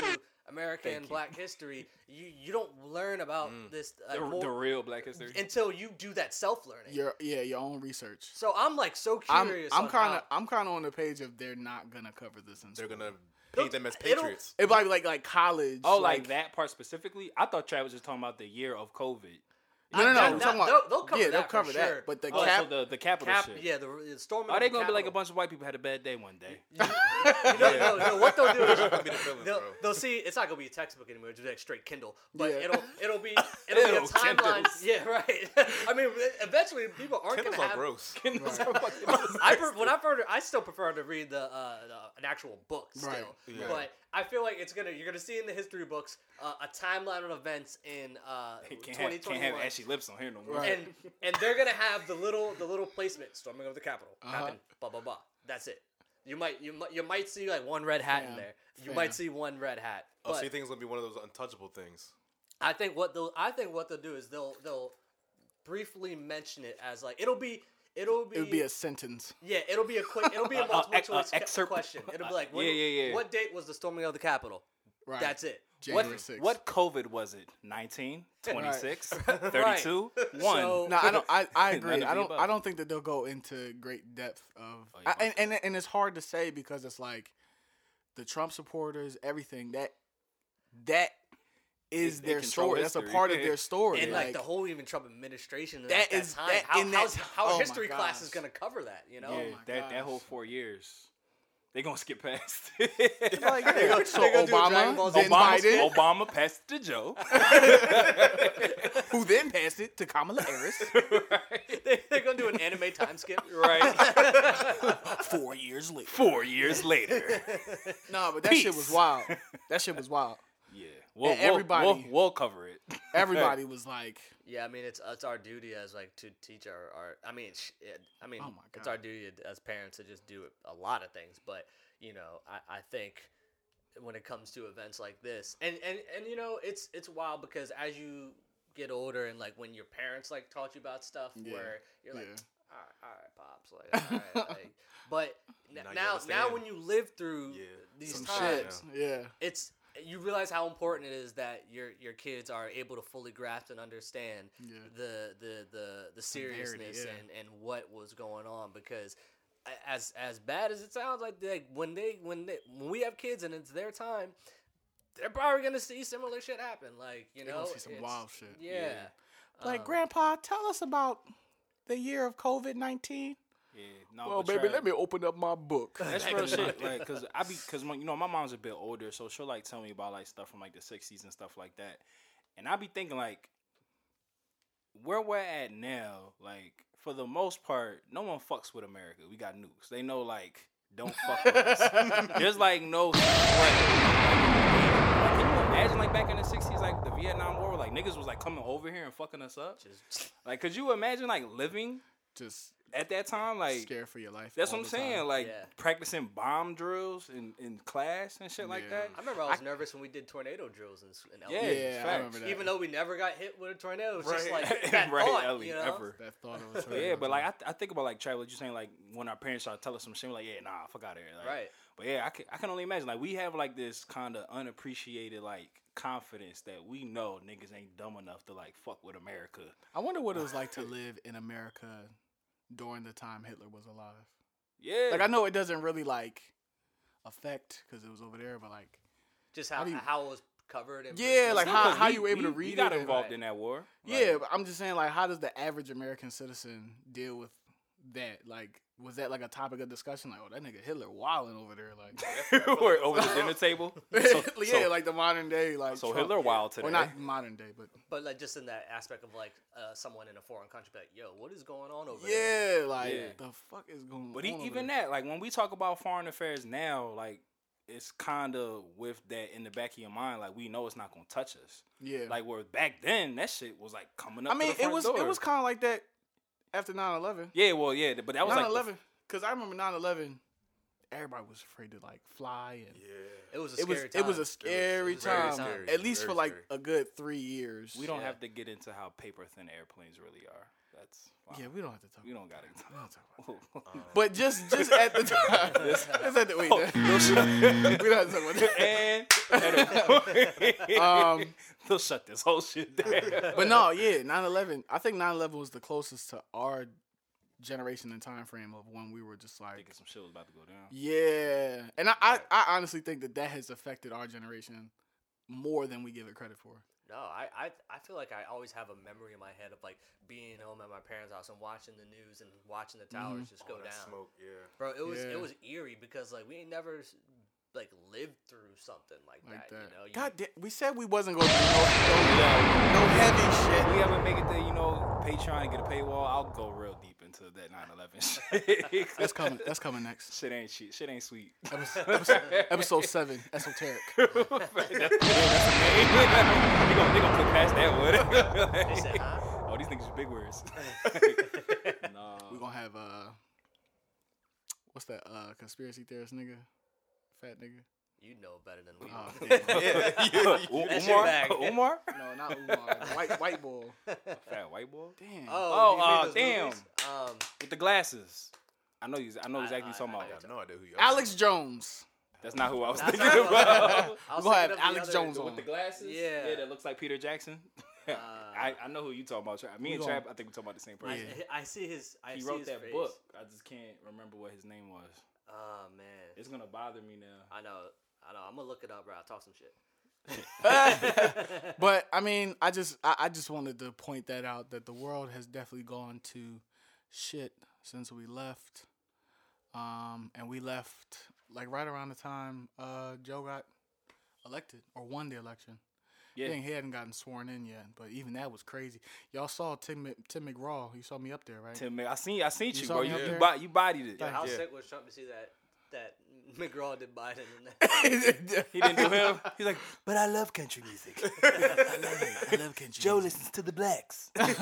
American Thank you. Black history, you you don't learn about this uh, The, more- the real Black history. until you do that self learning. Your yeah, your own research. So I'm like so I'm curious. I'm on kind how- of I'm kind of on the page of they're not gonna cover this in They're school. gonna paint them as It'll- patriots. It'd be like like like college. Oh, like, that part specifically? I thought Travis was talking about the year of COVID. No, no, no. That- I'm that- talking about, they'll- they'll cover yeah, they'll that for cover that. sure. But the Oh, cap, so the, the capital Cap, shit. yeah, the, the storming. Are of they the going to be like a Capitol. bunch of white people had a bad day one day? You know, no, no, what they'll do is That'll be the feelings, they'll, bro. they'll see it's not gonna be a textbook anymore. It'll be like straight Kindle, but Yeah. it'll it'll be it'll be a Ew, timeline. Kindles. Yeah, right. I mean, eventually people aren't Kindles gonna are have. gross. I pre- when I prefer, I still prefer to read the, uh, the an actual book still, Right. Yeah. but I feel like it's gonna you're gonna see in the history books uh, a timeline of events in uh, Can't twenty have, can't twenty-one. have ashy lips on here no more. Right. and and they're gonna have the little the little placement storming of the Capitol Uh-huh. happen blah blah blah. That's it. You might you might you might see like one red hat in Fam. there. You Fam. might see one red hat. Oh, so But you think it's gonna be one of those untouchable things? I think what they'll I think what they'll do is they'll they'll briefly mention it as like it'll be it'll be it would be a sentence. yeah it'll be a quick it'll be a Uh, multiple ex- uh, choice excerpt. question. It'll be like when, Yeah, yeah, yeah. what date was the storming of the Capitol? Right. That's it. January What, sixth. what COVID was it? nineteen, twenty-six, Right. thirty-two, one. So- No, I don't. I, I None agree. of I the don't. above. I don't think that they'll go into great depth of. Oh, yeah. I, and, and and it's hard to say because it's like the Trump supporters, everything that that is They- they their control story. That's a history. part of their story. And like, the whole even Trump administration at That that, is- time, that- how, in how's, that- how oh a my history class gosh. is gonna cover that? You know, Yeah, my that, that gosh. whole four years. They gonna skip past. like, yeah. So They gonna do a Dragon Obama, Ball Z. then Obama, Biden, Obama passed it to Joe. who then passed it to Kamala Harris they, they're gonna do an anime time skip. Right. four years later. Four years later. No, but that shit was Peace. wild. That shit was wild. Yeah. We'll, And we'll- everybody- We'll, we'll cover it. Everybody was like, Yeah, I mean it's it's our duty as like to teach our, our I mean sh- it, I mean Oh my it's God. our duty as parents to just do a lot of things, but you know I, I think when it comes to events like this, and, and and you know it's it's wild because as you get older and like when your parents like taught you about stuff Yeah, where you're like yeah. all right, all right pops like, all right, like but n- Now you now now understand. when you live through Yeah. these some times shit. Yeah. it's you realize how important it is that your your kids are able to fully grasp and understand Yeah. the, the the the Severity, seriousness yeah. and, and what was going on because a- as as bad as it sounds like they, when they when they when we have kids and it's their time they're probably gonna see similar shit happen like you They know gonna see some it's- wild shit. yeah, Like, Um, Grandpa, tell us about the year of COVID nineteen. Yeah. No, Well, but baby, Trav- let me open up my book. That's real shit. Like, cause I be, cause my, you know, my mom's a bit older, so she'll like tell me about like stuff from like the sixties and stuff like that, and I be thinking like, where we're at now, like for the most part, no one fucks with America. We got nukes. They know like, don't fuck with us. There's like no threat. Can you imagine like back in the sixties, like the Vietnam War, like niggas was like coming over here and fucking us up? just Like, could you imagine like living Just at that time, like? scared for your life. That's all what I'm the time. saying. Like Yeah. practicing bomb drills in, in class and shit like Yeah. that. I remember I was nervous when we did tornado drills in, s- in Yeah, elementary. Yeah, I facts. remember that. Even though we never got hit with a tornado, it was just Right. like that right, thought, Ellie, you know? ever. that thought of a But yeah, but like I, th- I think about like Travis, what you saying like when our parents start telling us some shit, we're like yeah, nah, fuck out of here. Like, Right. But yeah, I can I can only imagine like we have like this kind of unappreciated like confidence that we know niggas ain't dumb enough to like fuck with America. I wonder what it was like to live in America during the time Hitler was alive. Yeah, Like, I know it doesn't really like affect because it was over there, but like, Just how How do you- how it was covered. And Yeah, like, how- Because how we- you were able to we- read We got it and- involved Right. in that war. yeah, Like, but I'm just saying, like, how does the average American citizen deal with that? Like, was that like a topic of discussion? Like, oh, that nigga Hitler wilding over there, like, we're over the dinner table. So, yeah, so, like the modern day, like, so Trump. Hitler wild today. or not modern day, but But like just in that aspect of like uh, someone in a foreign country, be like, yo, what is going on over there? yeah, like, Yeah. the fuck is going But on? e- over even there? that, like when we talk about foreign affairs now, like it's kind of with that in the back of your mind, like we know it's not gonna touch us. yeah, Like where back then, that shit was like coming up. I mean, to the front it was door. it was kind of like that after nine eleven. Yeah, well, yeah, but that was nine like the- eleven, because I remember nine eleven. Everybody was afraid to like fly, and Yeah. It was a it was scary it was time. a scary was very time. scary. At least Very for like scary. a good three years. we don't Yeah. have to get into how paper thin airplanes really are. That's wow. Yeah, we don't have to talk. we don't got We to. don't talk about Uh, But just just at the time, just at the wait, we don't have to talk about that. and Um, They'll shut this whole shit down. but no, yeah, nine eleven. I think nine eleven was the closest to our generation and time frame of when we were just like, Thinking some shit was about to go down. yeah. And I, I, I honestly think that that has affected our generation more than we give it credit for. No, I, I I feel like I always have a memory in my head of like being home at my parents' house and watching the news and watching the towers just go All that down. Smoke, yeah. Bro, it was Yeah. it was eerie because like we ain't never like lived through something like, Like that, that. You know, you, God damn, we said we wasn't going to do no, no, no heavy shit. If we ever make it to, you know, Patreon and get a paywall, I'll go real deep into that nine eleven shit. That's coming. That's coming next. Shit ain't shit. Shit ain't sweet. Episode, episode, episode seven, esoteric. They gonna, they gonna put past that one. They said, huh? Oh, these niggas are big words. nah. We're gonna have uh, what's that uh conspiracy theorist nigga, fat nigga. You know better than we. Oh, do. damn. yeah. U- That's your Umar? bag. Umar? No, not Umar. White white boy. Fat white boy? Damn. Oh, Oh, you made uh, those damn. movies? Um, With the glasses. I know you. I know I- exactly what you're I- talking I- about. I have no idea who you are. Alex Jones. That's not who I was That's thinking not what I was about. thinking. I was We're gonna thinking have of the Alex other- Jones With on. the glasses? Yeah. Yeah, that looks like Peter Jackson. I, I know who you talking about. Tra- Me and We Trap, gon- I think we talking about the same I, person. I see his. I He see wrote his that face. book. I just can't remember what his name was. Oh man, It's gonna bother me now. I know. I know. I'm gonna look it up, bro. I'll talk some shit. But I mean, I just I, I just wanted to point that out that the world has definitely gone to shit since we left. Um, and we left like right around the time uh Joe got elected or won the election. Yeah. I think he hadn't gotten sworn in yet, but even that was crazy. Y'all saw Tim Mc- Tim McGraw. You saw me up there, right? Tim, I seen, I seen you, saw bro. me You, up you, there? bo- you bodied it. Yo, how Yeah. sick was Trump to see that that McGraw did Biden and that? He didn't do him. He's like, but I love country music. I love it. I love country. Joe listens to the blacks. That's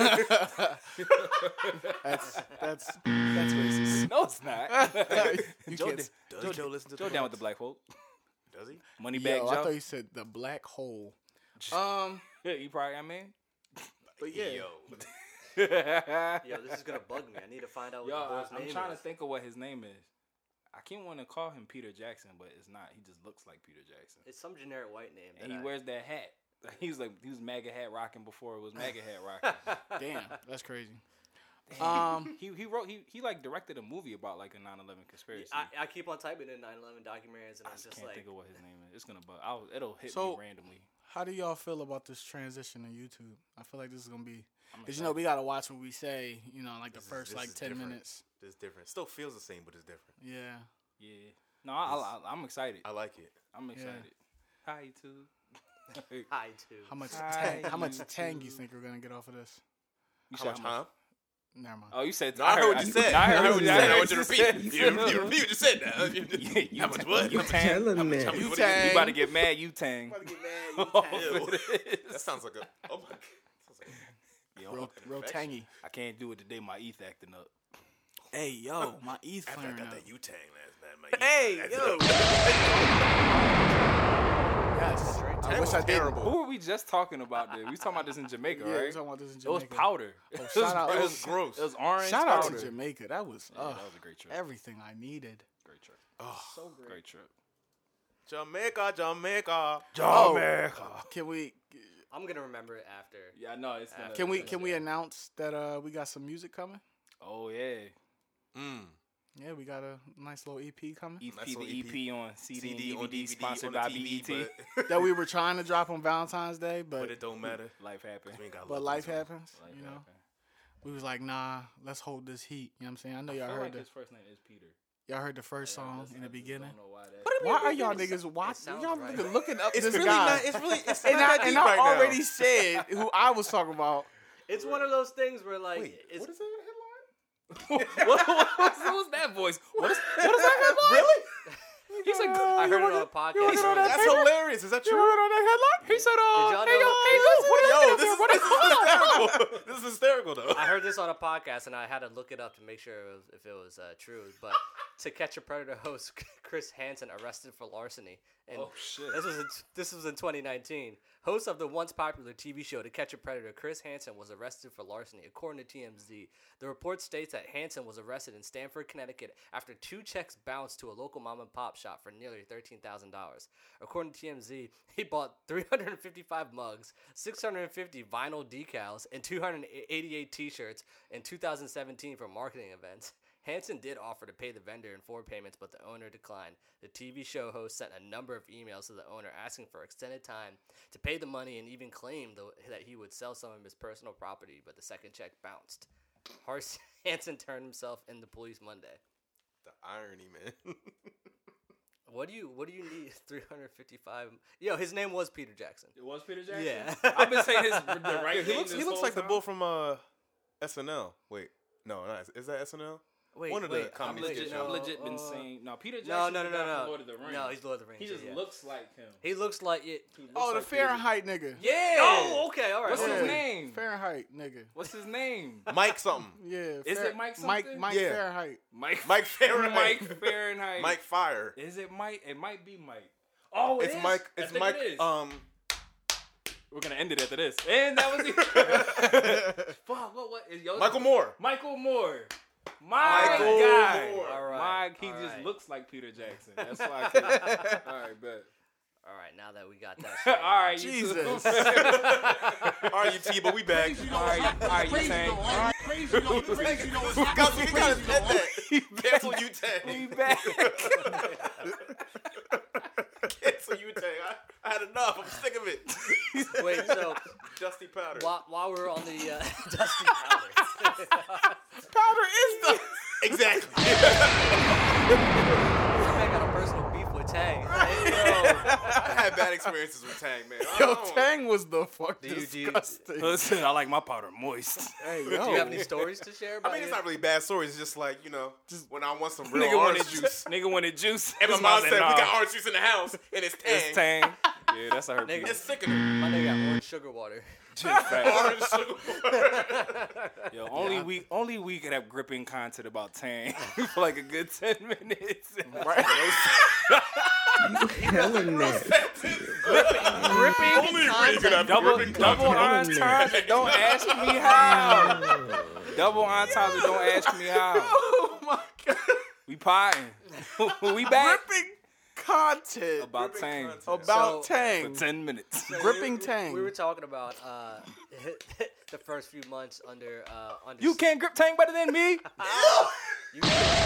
that's that's racist. No, it's not. You Joe, can't- did- Does Joe, Joe listen to Joe the down with the blacks? black folk. Does he? Money Yo, bag I Joe. thought you said the black hole. Um, You probably, I mean. but yeah. Yo. Yo, this is gonna bug me. I need to find out what Yo, the I, boy's I'm name trying is. to think of what his name is. I keep wanting to call him Peter Jackson, but it's not. He just looks like Peter Jackson. It's some generic white name. And that he I- wears that hat. He was like, he was MAGA hat rocking before it was MAGA hat rocking. Damn, that's crazy. Um, he he wrote he he like directed a movie about like a nine eleven conspiracy. I, I keep on typing in nine eleven documentaries and I I'm just just can't like, think of what his name is. It's gonna bug. I'll, it'll hit So- me randomly. How do y'all feel about this transition to YouTube? I feel like this is gonna be, I'm cause you know we gotta watch what we say. You know, like the This is- first this like is ten different. minutes. It's different. Still feels the same, but it's different. Yeah. Yeah. No, I, I, I'm excited. I like it. I'm excited. Hi, too. hi too. How much Hi, tang, how much YouTube. tang you think we're gonna get off of this? You How said much time? Never mind. Oh, you said. No, I heard what you said. I heard what you said. I want you to you repeat. said- You, you, you repeat what you said now. Yeah, you How much tang- what? You How much- tang. Telling how much- me. how much- You what do you- tang. You about to get mad, you tang. get Oh, Ew. it is. That sounds like a. Oh my god. Sounds like a- Yo, Real, real Infection. tangy. I can't do it today. My E T H acting up. Hey yo, my E's After I flaring got up. that U Tang last night, my Hey, E- yo. Yes. I Tang wish was I didn't. terrible. Who were we just talking about? This? We was talking about this in Jamaica, Yeah, right? we're talking about this in It was Jamaica. powder. Oh, It shout was- out- It It was was gross. It was orange Shout out powder. to Jamaica. That was Yeah, uh, that was a great trip. everything I needed. Great trip. So great. Great trip. Jamaica, Jamaica. Oh, can we I'm gonna remember it after. Yeah, no, it's gonna. can we can we announce that uh we got some music coming? Oh yeah, Mm. Yeah, we got a nice little E P coming E P Nice the little E E P P on C D, C and D D V D, on D V D sponsored on the by T B E V, T. but, that we were trying to drop on Valentine's Day, but but it don't matter. Life happened. We ain't got but love life this one. happens. Life You know, happened. we was like, nah, let's hold this heat. You know what I'm saying? I know I y'all feel heard like the his first name is Peter. y'all heard the first Yeah, I song just- in I the just beginning. Don't know why that. Why are It y'all sounds- niggas watching? sounds Y'all right. niggas looking up It's this really guy? not. It's really. It's and not I, that and deep I right now. already said who I was talking about. It's one of those things where like Wait, it's, what is that headline? what, what, what, what was that voice? What is, what is that headline? Really? He said, I heard it on a podcast. That's hilarious. Is that true? on that headline? he said, uh, Did y'all hey, yo, know- hey, Gus, what are you Yo, doing this up is, there? What this is is going on? hysterical. This is hysterical, though. I heard this on a podcast and I had to look it up to make sure it was, if it was uh, true. But To Catch a Predator host Chris Hansen arrested for larceny. And Oh, shit. This was in, this was in twenty nineteen. Host of the once popular T V show To Catch a Predator, Chris Hansen was arrested for larceny, according to T M Z. The report states that Hansen was arrested in Stamford, Connecticut, after two checks bounced to a local mom and pop shop for nearly thirteen thousand dollars. According to T M Z, he bought three hundred fifty-five mugs, six hundred fifty vinyl decals, and two hundred eighty-eight T-shirts in two thousand seventeen for marketing events. Hansen did offer to pay the vendor in four payments, but the owner declined. The T V show host sent a number of emails to the owner asking for extended time to pay the money and even claimed the, that he would sell some of his personal property, but the second check bounced. Horace Hansen turned himself in the police Monday. The irony, man. What do you What do you need? three hundred fifty-five. Yo, his name was Peter Jackson. It was Peter Jackson? Yeah. I've been saying his the right Yeah, he name looks, this he looks whole like the time. bull from uh, S N L. Wait, no, not, is that S N L? Wait, One of the wait, I've comedy legit, sketch I've shows. legit been uh, seeing. No, Peter Jackson. No, no, no, is the no, guy from no. Lord of the Rings. No, he's Lord of the Rings. He just yeah. looks like him. He looks like it. He looks Oh, the like Peter Fahrenheit nigga. Yeah. Oh, okay. All right. What's all his right. name? Fahrenheit nigga. What's his name? Mike something. Yeah. Is Fair- it Mike Mike something? Mike Yeah. Fahrenheit. Mike. Mike Fahrenheit. Mike Fahrenheit. Mike Fire. Is it Mike? It might be Mike. Oh, it It's is? Mike. I It's think Mike. It is. Um. We're gonna end it after this. And that was the. Fuck. What? What is yo? Michael Moore. Michael Moore. My Michael guy. Moore. All right, Mike. He all just right. looks like Peter Jackson. That's why I said. All right, bet. All right. Now that we got that. All straightened out. right, you Jesus. two. All right, you T, but we back. All right, all right, you Tank. Crazy, though. Crazy, though. It's not Gus, you crazy, gotta though. said that. Cancel you We Tang. back. Cancel you Tang. I, I had enough. I'm sick of it. Wait. So Dusty Powder. while, while we're on the uh, Dusty Powder, Powder is the. Exactly. I got a personal beef with Tang. Hey, yo. I had bad experiences with Tang, man. I Yo, don't- Tang was the fuck Do you- do you- disgusting. Listen, I like my powder moist. Hey, Do yo. you have any stories to share about I mean, it's it? not really bad stories. It's just like, you know, just when I want some real Nigga orange wanted juice. juice. Nigga wanted juice. And my His mom said, said, nah. we got orange juice in the house, and it's Tang. It's Tang. Yeah, that's a her. Nigga. It's sickening. My nigga got orange sugar water. Orange sugar. Yo, only we only we could have gripping content about Tang for like a good ten minutes. Right. Hella nasty. Gripping content. Double gripping double content. entendre. Don't ask me how. Double entendre. Don't ask me how. Oh my god. We potting. We back Gripping content about Tang about So- Tang. for ten minutes. Gripping we, Tang. We were talking about uh, the first few months under uh, under. You can't grip Tang better than me. You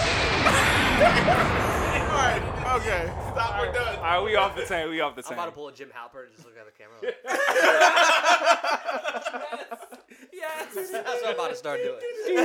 Alright, okay. Stop, we're done. All right, we off the Tang. We off the I'm about to Tang. pull a Jim Halpert and just look at the camera. Like, Yes. that's what I'm about to start doing.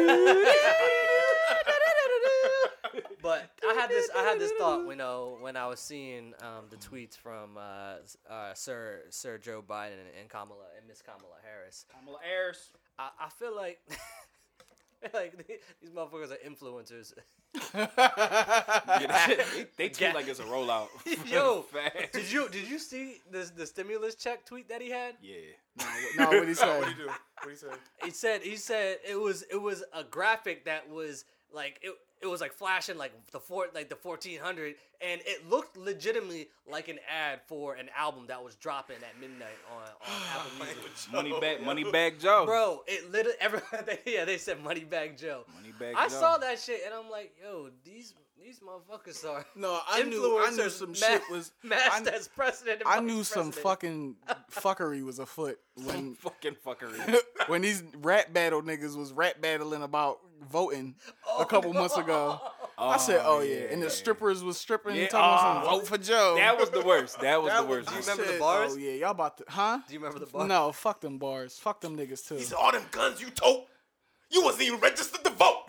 But I had this, I had this thought, you know, when I was seeing um, the tweets from uh, uh, Sir Sir Joe Biden and Kamala and Miss Kamala Harris. Kamala Harris. I, I feel like, like these motherfuckers are influencers. Yeah, that shit, they, they tweet Yeah. like it's a rollout. Yo, Fast. did you did you see this the stimulus check tweet that he had? Yeah. No, what he say? What do you do? What do you say? He said he said it was it was a graphic that was like it it was like flashing like the four like the fourteen hundred, and it looked legitimately like an ad for an album that was dropping at midnight on, on Apple Music. Money bag, money bag Joe. Bro, it literally everyone yeah they said Moneybag Joe. Money bag I Joe. saw that shit and I'm like, yo, these these motherfuckers are No, I knew I knew influencers some ma- shit was masked I, as president. and I vice knew some president. fucking fuckery was afoot when Fucking fuckery. when these rap battle niggas was rap battling about voting a couple months ago. I said, "Oh yeah," and the strippers was stripping, Yeah, talking about oh. some vote for Joe. That was the worst. That was That the was- worst. Do you I remember the said, bars? Oh yeah, y'all about to, huh? Do you remember the bar? No, fuck them bars. Fuck them niggas too. He said, all them guns you tote, you wasn't even registered to vote.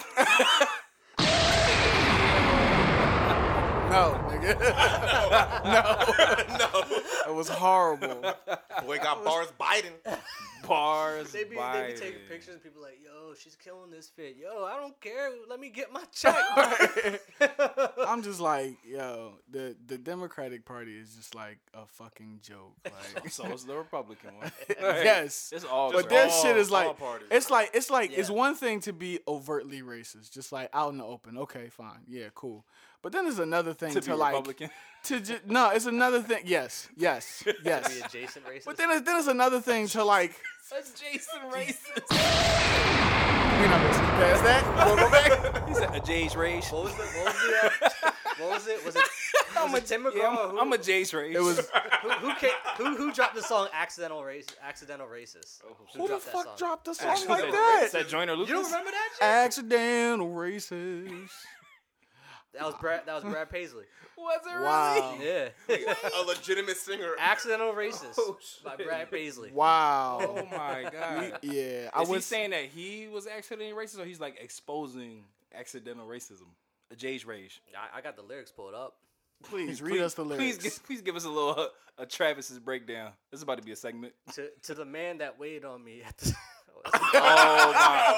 No, nigga. no. It was horrible. Boy got bars Biden. Bars. They be, they be Biden. taking pictures and people like, yo, she's killing this fit. Yo, I don't care. Let me get my check. I'm just like, yo, the the Democratic Party is just like a fucking joke. Like, So it's the Republican one. yes. It's all. But crap. their all- shit is all like, parties. it's like, it's like, it's Yeah. one thing to be overtly racist, just like out in the open. Okay, fine, yeah, cool. But then there's another thing To to, be like Republican. to ju- no, it's another thing. Yes, yes, Be yes. adjacent racist. But then there's, then there's another thing to like. That's Jason racist. We're not gonna sneak past that. We'll go back. He said a Jay's race. what was the what was the uh, what was it? Was it, was it Tim McGraw? Yeah, or I'm, who, I'm a Jay's race. It was who who, came, who who dropped the song "Accidental Race"? Accidental Racist. who the dropped that fuck song? dropped a song Actually, like said- that? Said Joyner Lucas. You don't remember that shit? Accidental racist. That was Brad. That was Brad Paisley. Was it Wow. Yeah. A legitimate singer. Accidental Racist Oh, by shit. Brad Paisley. Wow. Oh my god. Yeah, I Is he was saying that he was accidentally racist, or he's like exposing accidental racism? A Jay's rage. I, I got the lyrics pulled up. Please read us the lyrics. Please, gi- please give us a little uh, a Travis's breakdown. This is about to be a segment. To to the man that waited on me at the. Oh my!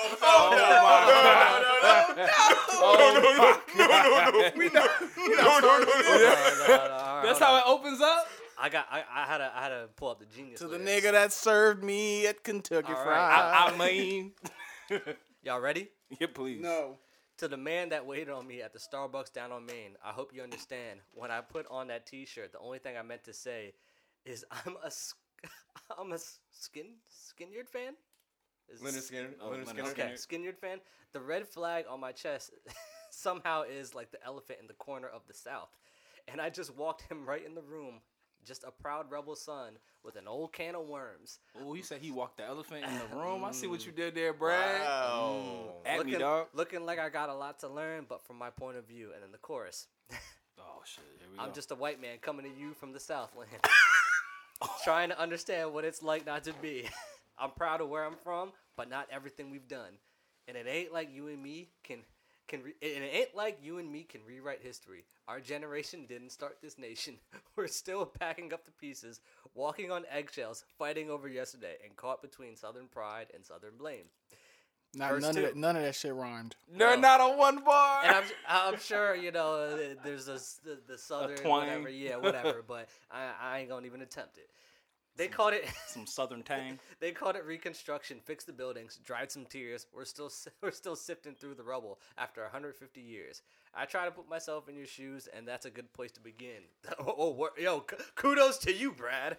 Oh my! Oh my! We not. No, no, no, no. That's how it opens up. I got. I, I had to. I had to pull up the genius. To the lyrics. nigga that served me at Kentucky All right, Fried. I, I mean, Y'all ready? yeah, please. no. To the man that waited on me at the Starbucks down on Main, I hope you understand. When I put on that T-shirt, the only thing I meant to say is I'm a, sk- I'm a s- skin Skinyard fan. Is- Leonard Skinner. Oh, Leonard Leonard Skinner. Okay, Skinyard fan. The red flag on my chest somehow is like the elephant in the corner of the South, and I just walked him right in the room. Just a proud rebel son with an old can of worms. Oh, he said he walked the elephant in the room. I see what you did there, Brad. Wow. At looking, me, dog. looking like I got a lot to learn, but from my point of view. And then the chorus. Oh shit! Here we I'm go. just a white man coming to you from the Southland, trying to understand what it's like not to be. I'm proud of where I'm from, but not everything we've done. And it ain't like you and me can can re- and it ain't like you and me can rewrite history. Our generation didn't start this nation. We're still packing up the pieces, walking on eggshells, fighting over yesterday, and caught between Southern pride and Southern blame. Nah, Verse none two. of that. None of that shit rhymed. They're No. not on one bar. And I'm, I'm sure, you know, there's a, the, the southern, twang. whatever, yeah, whatever, but I, I ain't gonna even attempt it. They called it, Some southern tang. they called it reconstruction, fix the buildings, dried some tears. We're still, si- we're still sifting through the rubble after one hundred fifty years. I try to put myself in your shoes, and that's a good place to begin. oh, oh wor- yo, k- kudos to you, Brad.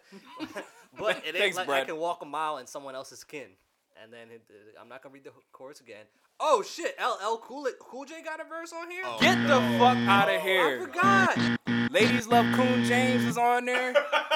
But it ain't Thanks, like Brad. I can walk a mile in someone else's skin. And then it, uh, I'm not gonna read the chorus again. Oh shit, L L Cool Cool J got a verse on here. Get the fuck out of I here. forgot. Ladies love Coon James is on there.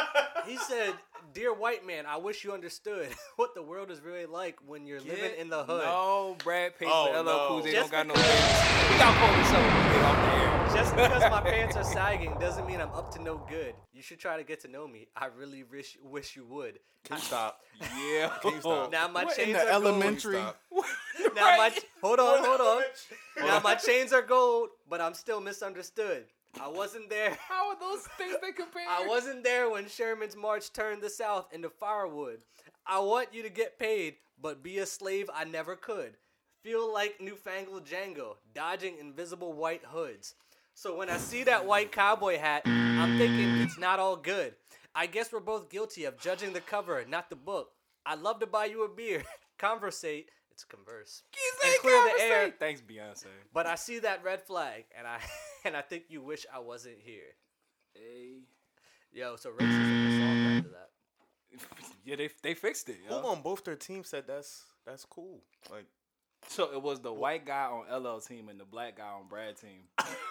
He said, "Dear white man, I wish you understood what the world is really like when you're living in the hood. No, Brad Paisley, Oh, L L no. Cool J Just don't got no because- lyrics. We got to pull this up when we get off the air. Just because my pants are sagging doesn't mean I'm up to no good. You should try to get to know me. I really wish wish you would. Can you stop? Yeah. Can you stop? Now my What, in chains the are gold. elementary? Stop. Now my hold on, hold on. Now my chains are gold, but I'm still misunderstood. I wasn't there. How are those things they compare? I wasn't there when Sherman's march turned the South into firewood. I want you to get paid, but be a slave I never could. Feel like newfangled Django, dodging invisible white hoods. So when I see that white cowboy hat, I'm thinking it's not all good. I guess we're both guilty of judging the cover, not the book. I'd love to buy you a beer, conversate, it's converse, and clear the air. Thanks, Beyonce. But I see that red flag, and I and I think you wish I wasn't here. Hey. Yo, so racism was solved after that. Yeah, they they fixed it. Who Yo. on both their teams said that's that's cool? Like, So it was the white guy on L L team and the black guy on Brad team.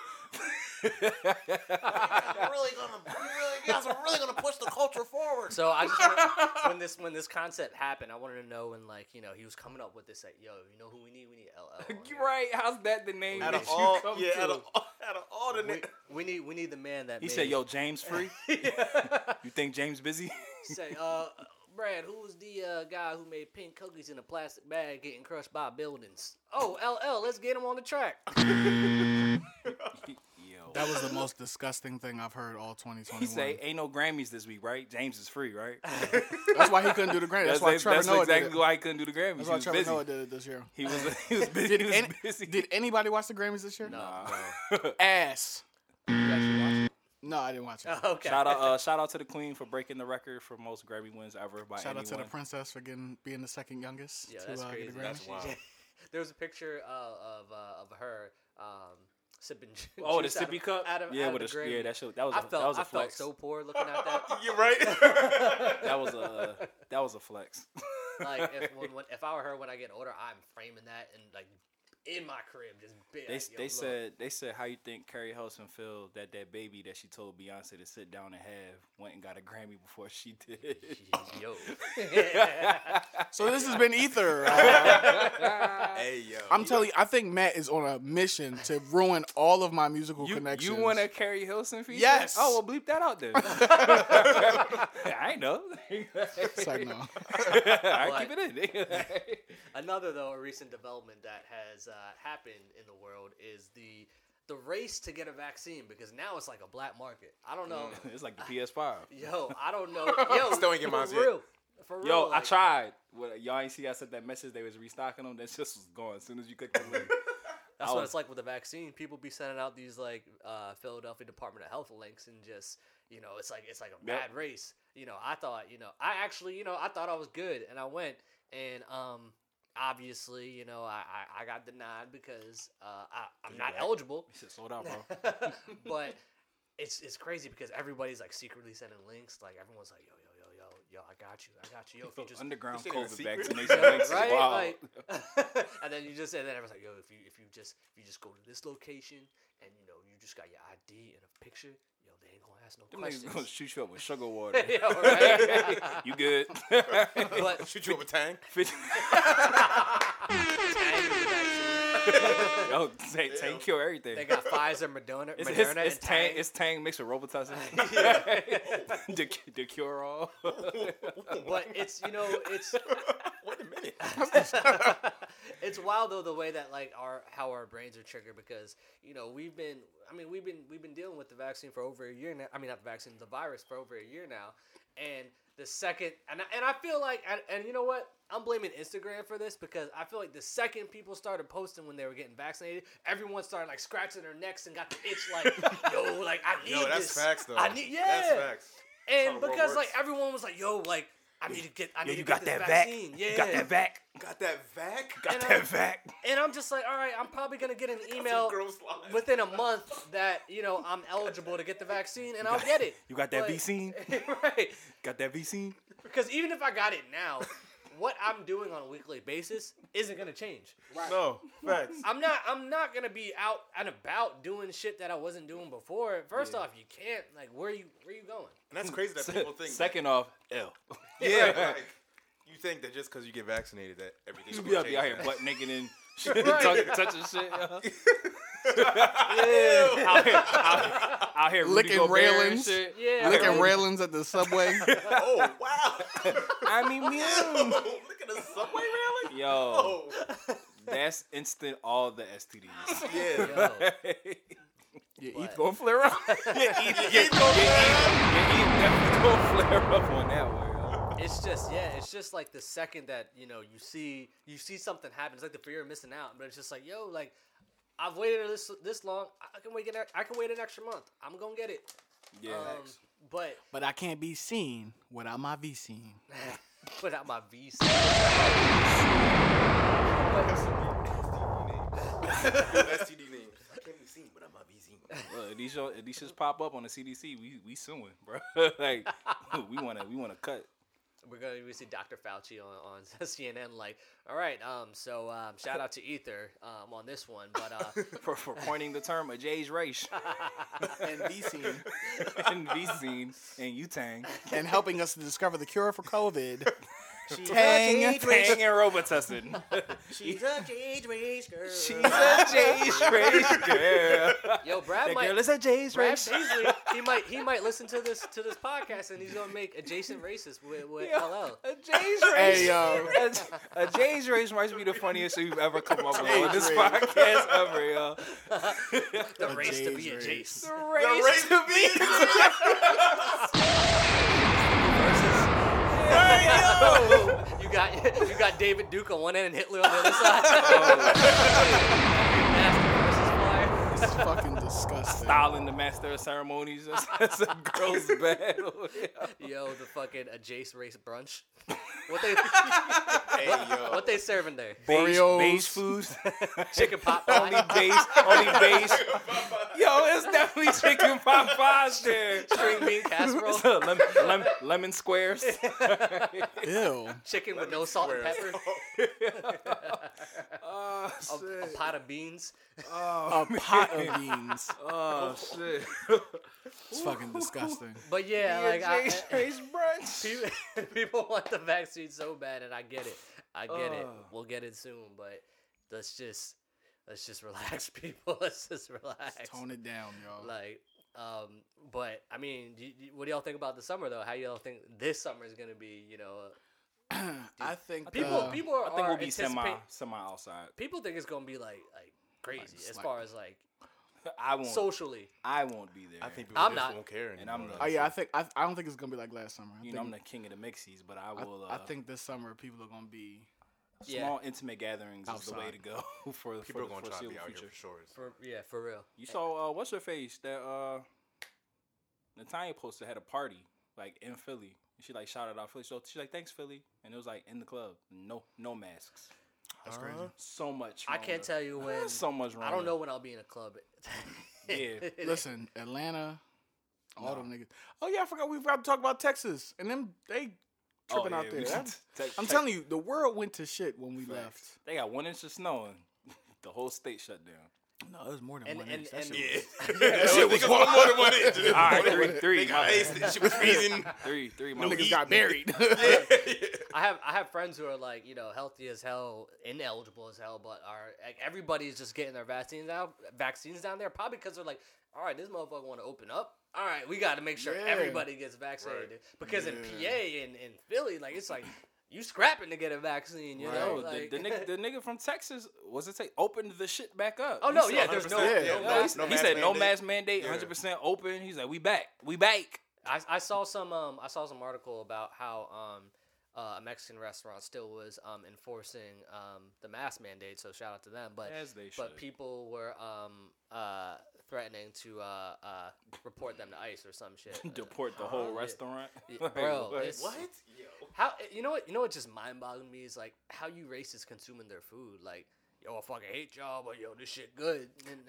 really gonna, really, you guys are really gonna push the culture forward. So I just wanna, when this when this concept happened, I wanted to know when like you know he was coming up with this like yo you know who we need we need L L. on You here. right? How's that the name Out that of you all, come yeah, to? out of, out of all the We, niggas. we need we need the man that He made, said, "Yo, James free? You think James busy?" say uh Brad, who was the uh, guy who made pink cookies in a plastic bag getting crushed by buildings? Oh, L L, let's get him on the track. Yo. That was the most disgusting thing I've heard all twenty He twenty-one. say, "Ain't no Grammys this week, right? James is free, right?" That's why he couldn't do the Grammy. That's, why that's, Trevor that's Noah exactly did it. why he couldn't do the Grammys. That's he why was Trevor busy. Noah did it this year. He was he was busy. Did, he was any- busy. did anybody watch the Grammys this year? No, Ass. you actually watch it? No, I didn't watch it. Okay. Shout out, uh, shout out to the Queen for breaking the record for most Grammy wins ever by Shout anyone. out to the princess for getting being the second youngest Yeah, to that's uh, crazy. get a Grammy. That's wild. There was a picture uh, of uh, of her um, sipping. ju- Oh, the juice out sippy of- cup. Out of, yeah, out with of a the gravy. yeah, that shit. That was I a, felt that was a I felt flex. so poor looking at that. You're right. That was a that was a flex. Like if when, when if I were her when I get older, I'm framing that and like in my crib just big. They like, yo, they look. said they said how you think Carrie Hilson feel that that baby that she told Beyonce to sit down and have went and got a Grammy before she did. Yo. So this has been Ether. Uh, Hey yo. I'm telling you, I think Matt is on a mission to ruin all of my musical You, connections. you want a Carrie Hilson feature? Yes. Oh, well, bleep that out then. I ain't know. It's like, no. I keep it in. Another though, a recent development that has uh, happened in the world is the the race to get a vaccine because now it's like a black market. I don't know. It's like the P S five. Yo, I don't know. Yo, Still ain't get for mine yet. real. For real. Yo, I like, tried. Well, y'all ain't see I sent that message. They was restocking them. That just was gone as soon as you clicked the link. That's I what was- it's like with the vaccine. People be sending out these like uh, Philadelphia Department of Health links and just you know it's like it's like a Yep. bad race. You know, I thought you know I actually you know I thought I was good and I went and um obviously you know I I, I got denied because uh, I I'm not eligible. He said, slow down, bro. But it's it's crazy because everybody's like secretly sending links. Like everyone's like yo yo yo yo yo I got you I got you yo if you just Underground You said it in COVID secret? vaccination links is right? wild. Like, and then you just say, then everyone's like, yo, if you if you just if you just go to this location and you know you just got your I D and a picture, yo, they ain't gonna ask no Them niggas questions. gonna shoot you up with sugar water. Yo, right? You good? But Shoot you with a tang. Fifty- Yo, Tang, Tang cure everything. they got Pfizer, Moderna, It's, Moderna, it's, it's and Tang. Tang. It's Tang mixed with Robitussin. the, the cure all. But it's you know it's Wait a minute. it's wild though the way that like our how our brains are triggered because you know we've been I mean we've been we've been dealing with the vaccine for over a year now. I mean not the vaccine, the virus for over a year now. And the second and I, and I feel like and, and you know what? I'm blaming Instagram for this because I feel like the second people started posting when they were getting vaccinated, everyone started like scratching their necks and got the itch like, yo, like I need Yo, that's this. facts though. I need yeah. That's facts. And how the world because like works. everyone was like, yo, like I need to get I need Yo, to you get got this that vac? vaccine. Yeah. You got that vac? Got that vac? Got And that I'm- vac? And I'm just like, all right, I'm probably gonna get an email gross lines. within a month that you know I'm eligible to get the vaccine, and I'll get it. You got that But- vaccine? right? Got that vaccine? Because even if I got it now, what I'm doing on a weekly basis isn't gonna change. No, facts. I'm not. I'm not gonna be out and about doing shit that I wasn't doing before. First off, you can't. Like, where you where you going? And that's crazy that people think. Second off, L. Yeah, like, you think that just because you get vaccinated that everything's You gonna be out change. here butt naked and shit, Right. touch- touching shit. yo. Out here, out, out here Rudy Licking Gobert and railings. shit. Yeah, Licking right. railings at the subway. Oh wow! I'm immune. Look at the subway railing. Yo, Oh that's instant all the S T Ds. yeah. Yo, Your What? E T H gonna flare up. Your Eve, your, your, your, Eve, your Eve definitely gonna flare up on that one. Yo. it's just yeah, it's just like the second that you know you see you see something happen, it's like the fear of missing out. But it's just like yo, like I've waited this this long. I can wait. An, I can wait an extra month. I'm gonna get it. Yeah. Um, but But I can't be seen without my V scene. without my visa. S T D name. I can't be seen, but I'm a B C. Look, if these show, if these just pop up on the C D C, we we suing, bro. Like we wanna we wanna cut. We're gonna we see Doctor Fauci on, on C N N like, all right, um, so um, shout out to Ether um, on this one, but uh, for, for coining the term a Jay's race And V scene. and V-Scene and Utang. And helping us to discover the cure for COVID. Tang, Tang. Tang and Robitussin. she's a Jade race girl. She's a Jay's race girl. Yo, Brad That might. girl is a Jay's Brad race. Beasley, he might he might listen to this to this podcast and he's gonna make adjacent races with, with Yo, L L. A Jay's race. Hey, yo. A, a Jay's race might be the funniest thing you've ever come up with Jay's on this race. podcast ever, yo. The A race to Jay's be a race. Jace. The race, race to be. You got you got David Duke on one end and Hitler on the other side. Nasty versus flyer. It's fucking disgusting. Styling the master of ceremonies. That's, that's a girl's battle. Yo, the fucking a Jace race brunch. What they Hey, yo. what they serving there? Beige, Oreos. beige foods. Chicken pot only pie. beige. Only beige. Yo, it's definitely chicken pot pies there. String bean casserole. lemon, lemon, lemon squares. Ew. Chicken with no salt and pepper. Oh A, a shit. pot of beans. A pot of beans. Oh shit. It's fucking disgusting. But yeah, like I, J J's brunch. people, people want the vaccine so bad, and I get it. I get it. Oh. We'll get it soon, but let's just let's just relax, people. Let's just relax. Tone it down, y'all. Like, um, but I mean, do you- what do y'all think about the summer though? How y'all think this summer is gonna be? You know, I think people uh, people are, I think we'll be anticipate- semi semi outside. People think it's gonna be like like crazy as like- far as like I won't. socially. I won't be there. I think people I'm just not. won't care anymore. And I'm the- Oh yeah, I think I, I don't think it's gonna be like last summer. I you think, know, I'm the king of the mixies, but I I, will. I Uh, think this summer people are gonna be. Yeah. small intimate gatherings is the way Outside. to go for the people for are gonna the try to be foreseeable out future. here for sure. For yeah, for real. You saw uh, what's her face that uh, Natanya posted had a party like in Philly. And she like shouted out Philly. So she's like, "Thanks, Philly," and it was like in the club, no no masks. That's crazy. So much. I can't tell you when. So much wrong. I don't know when I'll be in a club. Yeah. Listen, Atlanta, all them niggas. Oh yeah, I forgot we forgot to talk about Texas and them. They tripping out there. That- I'm telling you, the world went to shit when we left. they got one inch of snow and the whole state shut down. No, it was more than And- one and- inch. That and- shit Yeah, that shit was one more than one inch. All right, three, three, They got my iced. bad. That shit was freezing. three, three. My was, them bad. niggas got married. I have I have friends who are like, you know, healthy as hell, ineligible as hell, but are like, everybody's just getting their vaccines out, vaccines down there, probably because they're like, all right, this motherfucker want to open up. All right, we got to make sure Yeah. everybody gets vaccinated Right. because in P A and in Philly, like it's like you scrapping to get a vaccine, you know? Yo, Like, the, the, nigga, the nigga from Texas, what's it say? Opened the shit back up. oh He no, said yeah, there's no, 100%, no yeah, mask. no he mask said no mandate. mask mandate, Yeah. one hundred percent open. He's like, we back, we back. I, I saw some um I saw some article about how um uh, a Mexican restaurant still was um enforcing um the mask mandate, so shout out to them. But As they but should. people were um uh threatening to uh uh report them to ICE or some shit. Deport the whole Yeah. restaurant. Yeah, Like, bro, what? it's- What? Yo. How you know what you know what just mind boggling me is like how you racists consuming their food like. Yo, I fucking hate y'all, but yo, this shit good.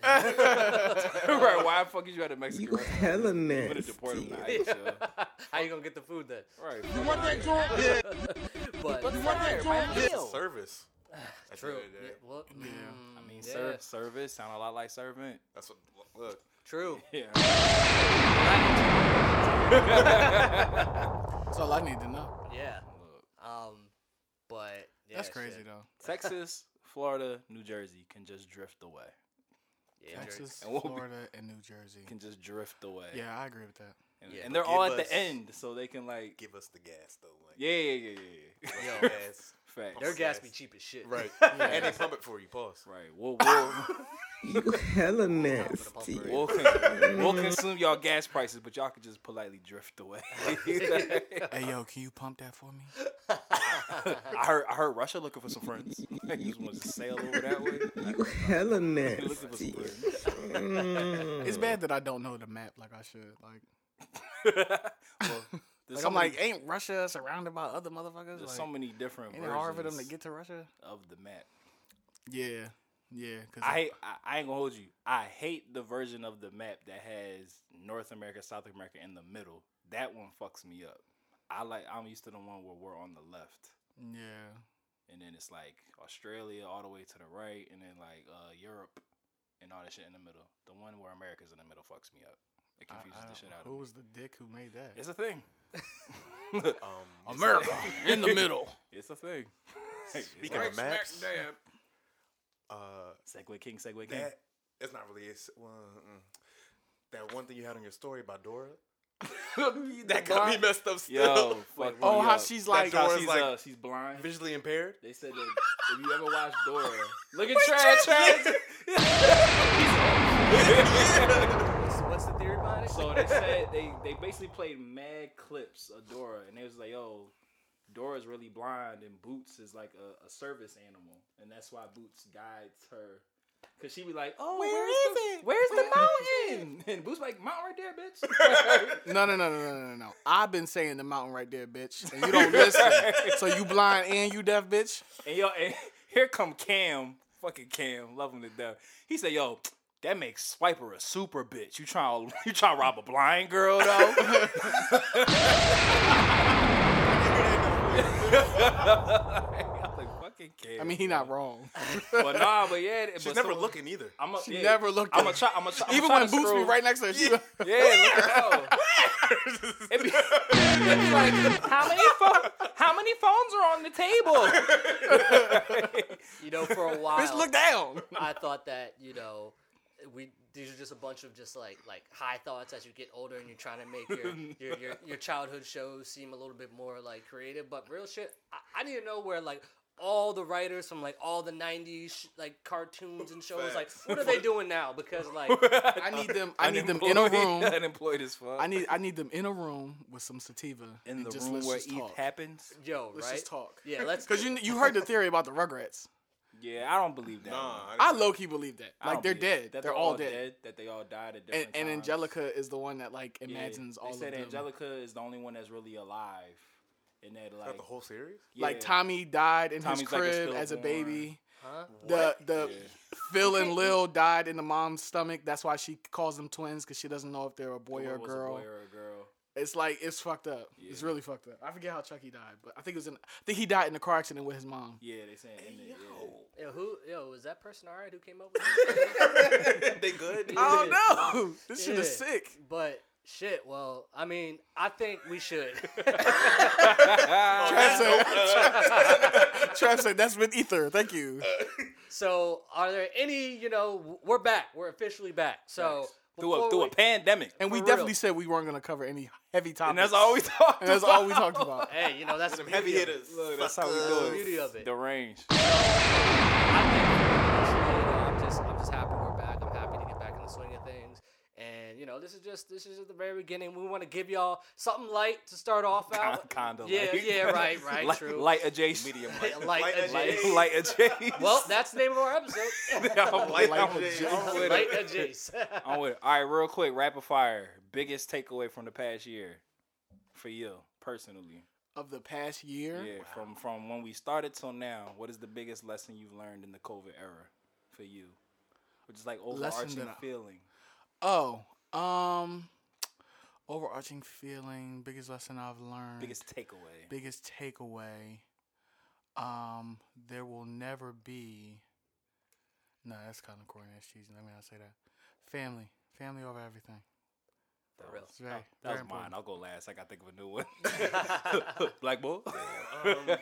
Right? Why the fuck is you at a Mexican You restaurant? hella You better deport him nasty. to ICE, yo. How you gonna get the food then? Right. You want that joint? Yeah. But You want that joint? It's a service. At the true. end of the day. Yeah, well, Yeah. I mean, yeah, ser- service sound a lot like servant. That's what. Look. true. Yeah. That's all I need to know. Yeah. Um, but yeah, That's crazy shit. though. Texas, Florida, New Jersey can just drift away. Yeah, Jersey. Texas, And we'll be- Florida, and New Jersey. Can just drift away. Yeah, I agree with that. And, Yeah. and they're But all give at us- the end, so they can like. Give us the gas though. Like, Yeah, yeah, yeah, yeah, yeah. Yo, gas. Facts. their gas be Yes. cheap as shit. Right. And they pump it for you. Pause. Right. We'll we'll, You hella Pump nasty. it. we'll, con- we'll consume y'all gas prices, but y'all can just politely drift away. Hey yo, can you pump that for me? I heard I heard Russia looking for some friends. You just want to sail over that way. You hella They're looking for nasty. some friends. It's bad that I don't know the map like I should. Like, Well, there's like so I'm many, like, ain't Russia surrounded by other motherfuckers? there's Like, so many different ain't it hard for them to versions get to Russia? of the map. Yeah, yeah. Cause I hate, I, I ain't gonna hold you. I hate the version of the map that has North America, South America in the middle. That one fucks me up. I like. I'm used to the one where we're on the left, yeah. and then it's like Australia all the way to the right, and then like uh, Europe and all that shit in the middle. The one where America's in the middle fucks me up. It I- confuses I the don't- shit out who of me. was the dick who made that? It's a thing. Um, America in the middle. It's a thing. Speaking of maps, uh, Segway King, Segway King. that it's not really. It's, well, mm, that one thing you had on your story about Dora. that got me messed up still. Yo, fuck Oh, me how up. she's That like, Dora's How she's, like uh, she's blind. visually impaired. They said that if you ever watch Dora, look at Trash, Trash. What's, what's the theory behind it? So they said they, they basically played mad clips of Dora, and they was like, yo, Dora's really blind, and Boots is like a, a service animal, and that's why Boots guides her Cause she be like, "Oh, Where where's is the, it? Where's the mountain?" And Boo's like, "Mountain right there, bitch." No, no, no, no, no, no, no. I've been saying the mountain right there, bitch, and you don't listen. So you blind and you deaf, bitch. And yo, and here come Cam, fucking Cam, love him to death. He said, "Yo, that makes Swiper a super bitch. You trying, you trying to rob a blind girl though?" I'm like, fucking Cam. I mean, he not wrong. but nah, but yeah, She's but never so- looking either. I'm a, She yeah, never looked I'm at a try. I'm a try. Even when Boots be right next to her, she Yeah, look at her. It be, it be like, how many pho- how many phones are on the table? You know, for a while, bitch, look down. I thought that, you know, we these are just a bunch of just like like high thoughts as you get older and you're trying to make your your, your, your childhood shows seem a little bit more like creative. But real shit, I, I need to know where like all the writers from like all the nineties sh- like cartoons and shows, like what are they doing now? Because like I need them. I need them in a room. Unemployed as fuck. I need. I need them in a room with some sativa in and the just, room let's where just E T H talk. happens. yo, Let's right? just talk. Yeah, let's Because you you heard the theory about the Rugrats. Yeah, I don't believe that. Nah, one. I low key believe that. I Like don't they're believe dead. that They're, all dead. That they all died at And, different and times. Angelica is the one that like Yeah, imagines all they of said them. Angelica is the only one that's really alive. In that Is like that the whole series? Like yeah. Tommy died in Tommy's his like a crib as a stillborn. baby. huh? The the Yeah. Phil and Lil died in the mom's stomach. That's why she calls them twins because she doesn't know if they're a boy or a was girl. boy or a girl. It's like it's fucked up. It's Yeah. really fucked up. I forget how Chucky died, but I think it was in. I think he died in a car accident with his mom. Yeah, they saying in the, yeah. Yo, who yo was that person alright who came up with this? They good? Oh no! This shit is Yeah. sick. But shit, well, I mean, I think we should. Trav said, Trav said that's with Ether. Thank you. So, are there any? You know, we're back. We're officially back. So Through a before through we- a pandemic. And we For definitely real. said we weren't gonna cover any heavy topics. And that's all we talked And that's about. all we talked about. Hey, you know that's the Them heavy beauty of it. hitters. Look, that's how we That's do the it. beauty of it. The range. I think, you know, I'm just, I'm just happy we're back. I'm happy to get back in the swing of things. And you know, this is just, this is just the very beginning. We want to give y'all something light to start off out. Kinda Yeah, light. yeah, right, right, light, true. Light adjacent. Medium Light, light. light, Light light, adjacent. Light adjacent. Well, that's the name of our episode. I'm with, Light I'm with, adjacent. I'm with Light it. adjacent. I'm with it. All right, real quick, rapid fire. Biggest takeaway from the past year for you personally? Of the past year, Yeah, from from when we started till now, what is the biggest lesson you've learned in the COVID era for you? Which is like overarching that I- feeling. oh, um, overarching feeling, biggest lesson I've learned, Biggest takeaway. biggest takeaway. Um, there will never be. No, that's kind of corny. That's cheesy. Let me not say that. Family, family over everything. For real. It's very, That very was important. mine. I'll go last. I got to think of a new one. Black Bull. Um,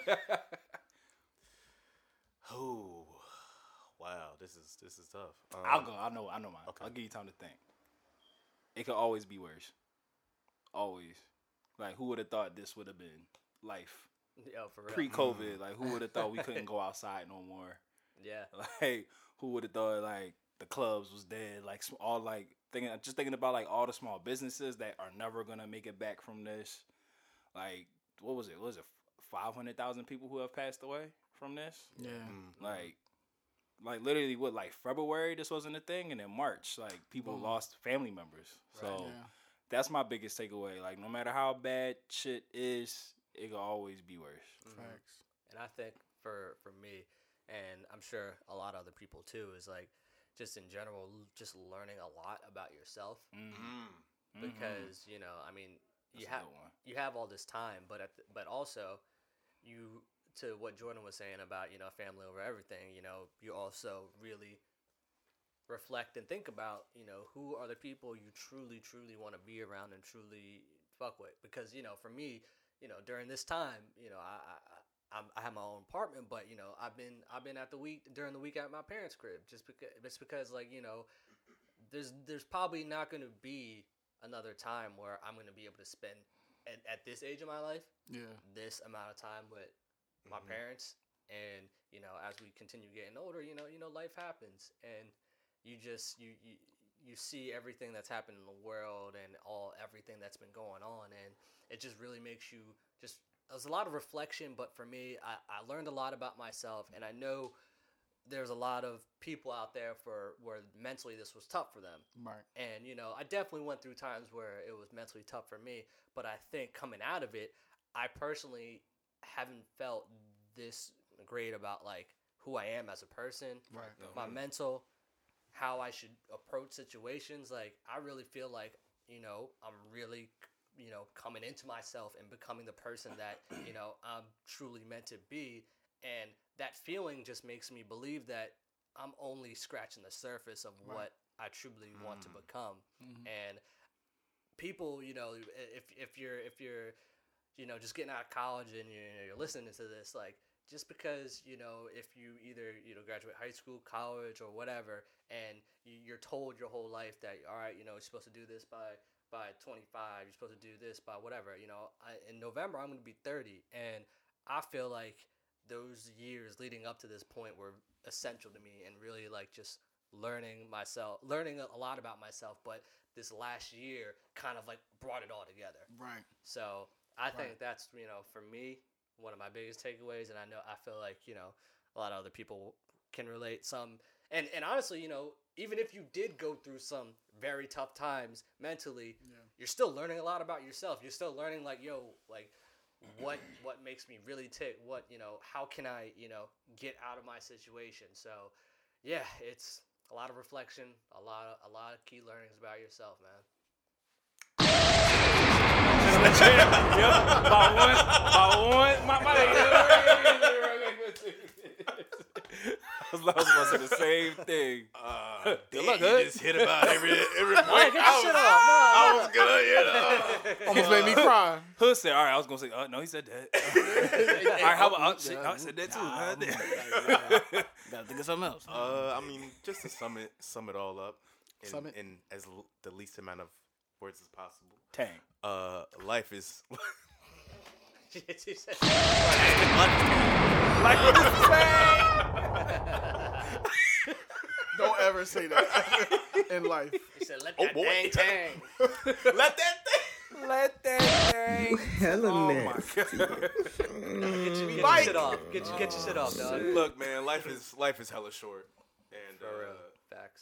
oh, wow. This is this is tough. Um, I'll go. I know. I know mine. Okay. I'll give you time to think. It could always be worse. Always. Like, who would have thought this would have been life Yo, for real. pre-COVID? Like, who would have thought we couldn't go outside no more? Yeah. Like, who would have thought like the clubs was dead? Like, sm- all like thinking, just thinking about like all the small businesses that are never gonna make it back from this. Like, what was it? What was it five hundred thousand people who have passed away from this? Yeah. Like, like literally, what like February this wasn't a thing, and in March, like people lost family members. So Yeah. that's my biggest takeaway. Like, no matter how bad shit is, it will always be worse. Facts. And I think for for me, and I'm sure a lot of other people too, is like just in general, l- just learning a lot about yourself. Mm-hmm. Because you know, I mean, you That's a have good one. you have all this time, but at the, but also you, to what Jordan was saying about, you know, family over everything. You know, you also really reflect and think about, you know, who are the people you truly truly want to be around and truly fuck with. Because you know, for me, you know, during this time, you know, I. I I'm, I have my own apartment, but you know, I've been I've been at the week during the week at my parents' crib, just because it's because like, you know, there's there's probably not going to be another time where I'm going to be able to spend at, at this age of my life Yeah. this amount of time with my parents. And you know, as we continue getting older, you know, you know, life happens, and you just you you you see everything that's happened in the world and all everything that's been going on, and it just really makes you just. There's a lot of reflection, but for me, I, I learned a lot about myself, and I know there's a lot of people out there for where mentally this was tough for them. Right. And, you know, I definitely went through times where it was mentally tough for me, but I think coming out of it, I personally haven't felt this great about, like, who I am as a person, Right. my mental, how I should approach situations. Like, I really feel like, you know, I'm really, you know, coming into myself and becoming the person that, you know, I'm truly meant to be. And that feeling just makes me believe that I'm only scratching the surface of Right. what I truly mm. want to become. Mm-hmm. And people, you know, if if you're if you're, you know, just getting out of college and you're, you're listening to this, like, just because, you know, if you either, you know, graduate high school, college, or whatever, and you're told your whole life that, all right, you know, you're supposed to do this by by twenty-five, you're supposed to do this by whatever, you know, I, in November I'm going to be thirty, and I feel like those years leading up to this point were essential to me, and really, like, just learning myself, learning a lot about myself. But this last year kind of, like, brought it all together. Right. So I Right. think that's, you know, for me, one of my biggest takeaways. And I know, I feel like, you know, a lot of other people can relate some. And, and honestly, you know, even if you did go through some very tough times mentally, yeah. you're still learning a lot about yourself. You're still learning, like, yo, like, what what makes me really tick, what, you know, how can I, you know, get out of my situation. So yeah, it's a lot of reflection, a lot of, a lot of key learnings about yourself, man. Yep, about one, about one, my, my, I was about to say the same thing. Uh, Good damn, luck, you Hood. just hit about every every point. Hey, get your I shit was, off. No, I no. was gonna, you know. Almost made me cry. Hood said, all right, I was going to say, uh, no, he said that. All right, how about, uh, shit, I said that too. Huh? Gotta think of something else. Uh, I mean, just to sum it, sum it all up, in, Sum it? in as l- the least amount of words as possible. Tang. Uh, life is. She said, Like what you say? Don't ever say that in life. he said, let Oh, that boy. dang tang. Let that thing. Let that thing. Hella Oh my nasty. God. Get your, get your shit off. Get your, get your shit off, dog. Look, man, life is life is hella short, and For real. uh, Facts.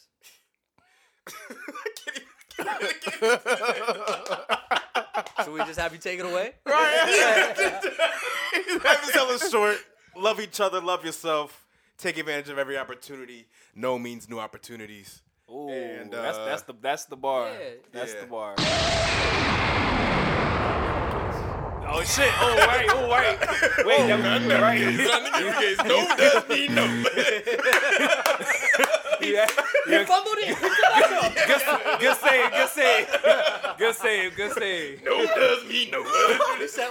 Should we just have you take it away? life is hella short. Love each other, love yourself. Take advantage of every opportunity. No means new opportunities. Ooh, And, that's uh, that's the that's the bar. Yeah. That's Yeah. the bar. Oh shit! Oh right! Oh right! Wait, that was right. No does mean no. Yeah, You yeah. fumbled it. Good, good save. Good save. Good save. Good save. No does mean no. You said,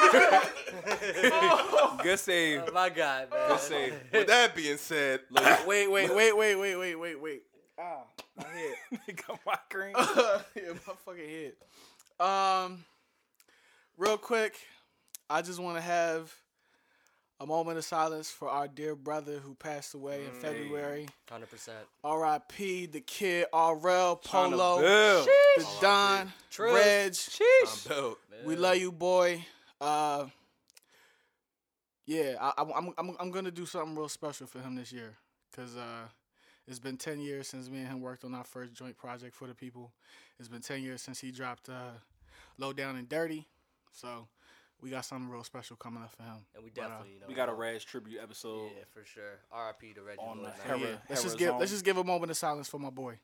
oh, Good save. oh, my God, man. Good save. With that being said, Wait, wait, wait, wait, wait, wait, wait, wait. Ah, my head. Got my cream. Yeah, my fucking head. Um, real quick, I just want to have a moment of silence for our dear brother who passed away in February. one hundred percent. R I P the kid, R L, Polo, Bill. the Don, Trill. Reg. I'm built. We love you, boy. Uh, yeah, I, I'm, I'm, I'm, I'm gonna do something real special for him this year, cause uh, it's been ten years since me and him worked on our first joint project for the people. It's been ten years since he dropped uh, Low Down and Dirty, so we got something real special coming up for him. And we But, uh, definitely, you know. We got a Raz tribute episode. Yeah, for sure. R I P to Reggie On Lloyd, the man. yeah, Hera- let's just Hera give let's zone. just give a moment of silence for my boy.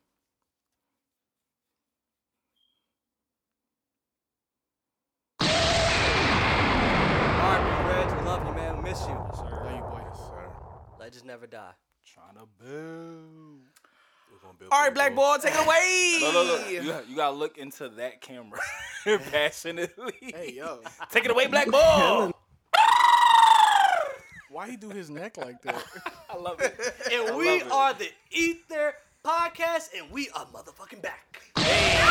R I P Reg, we love you, man. We miss you. Love you, boy. Legends never die. Trying to build. All right, black boy, take it away. Look, look, look. You, got- you gotta look into that camera passionately. Hey, yo, Take it away, black boy. why he do his neck like that? I love it. And we are the Ether Podcast, and we are motherfucking back. Hey.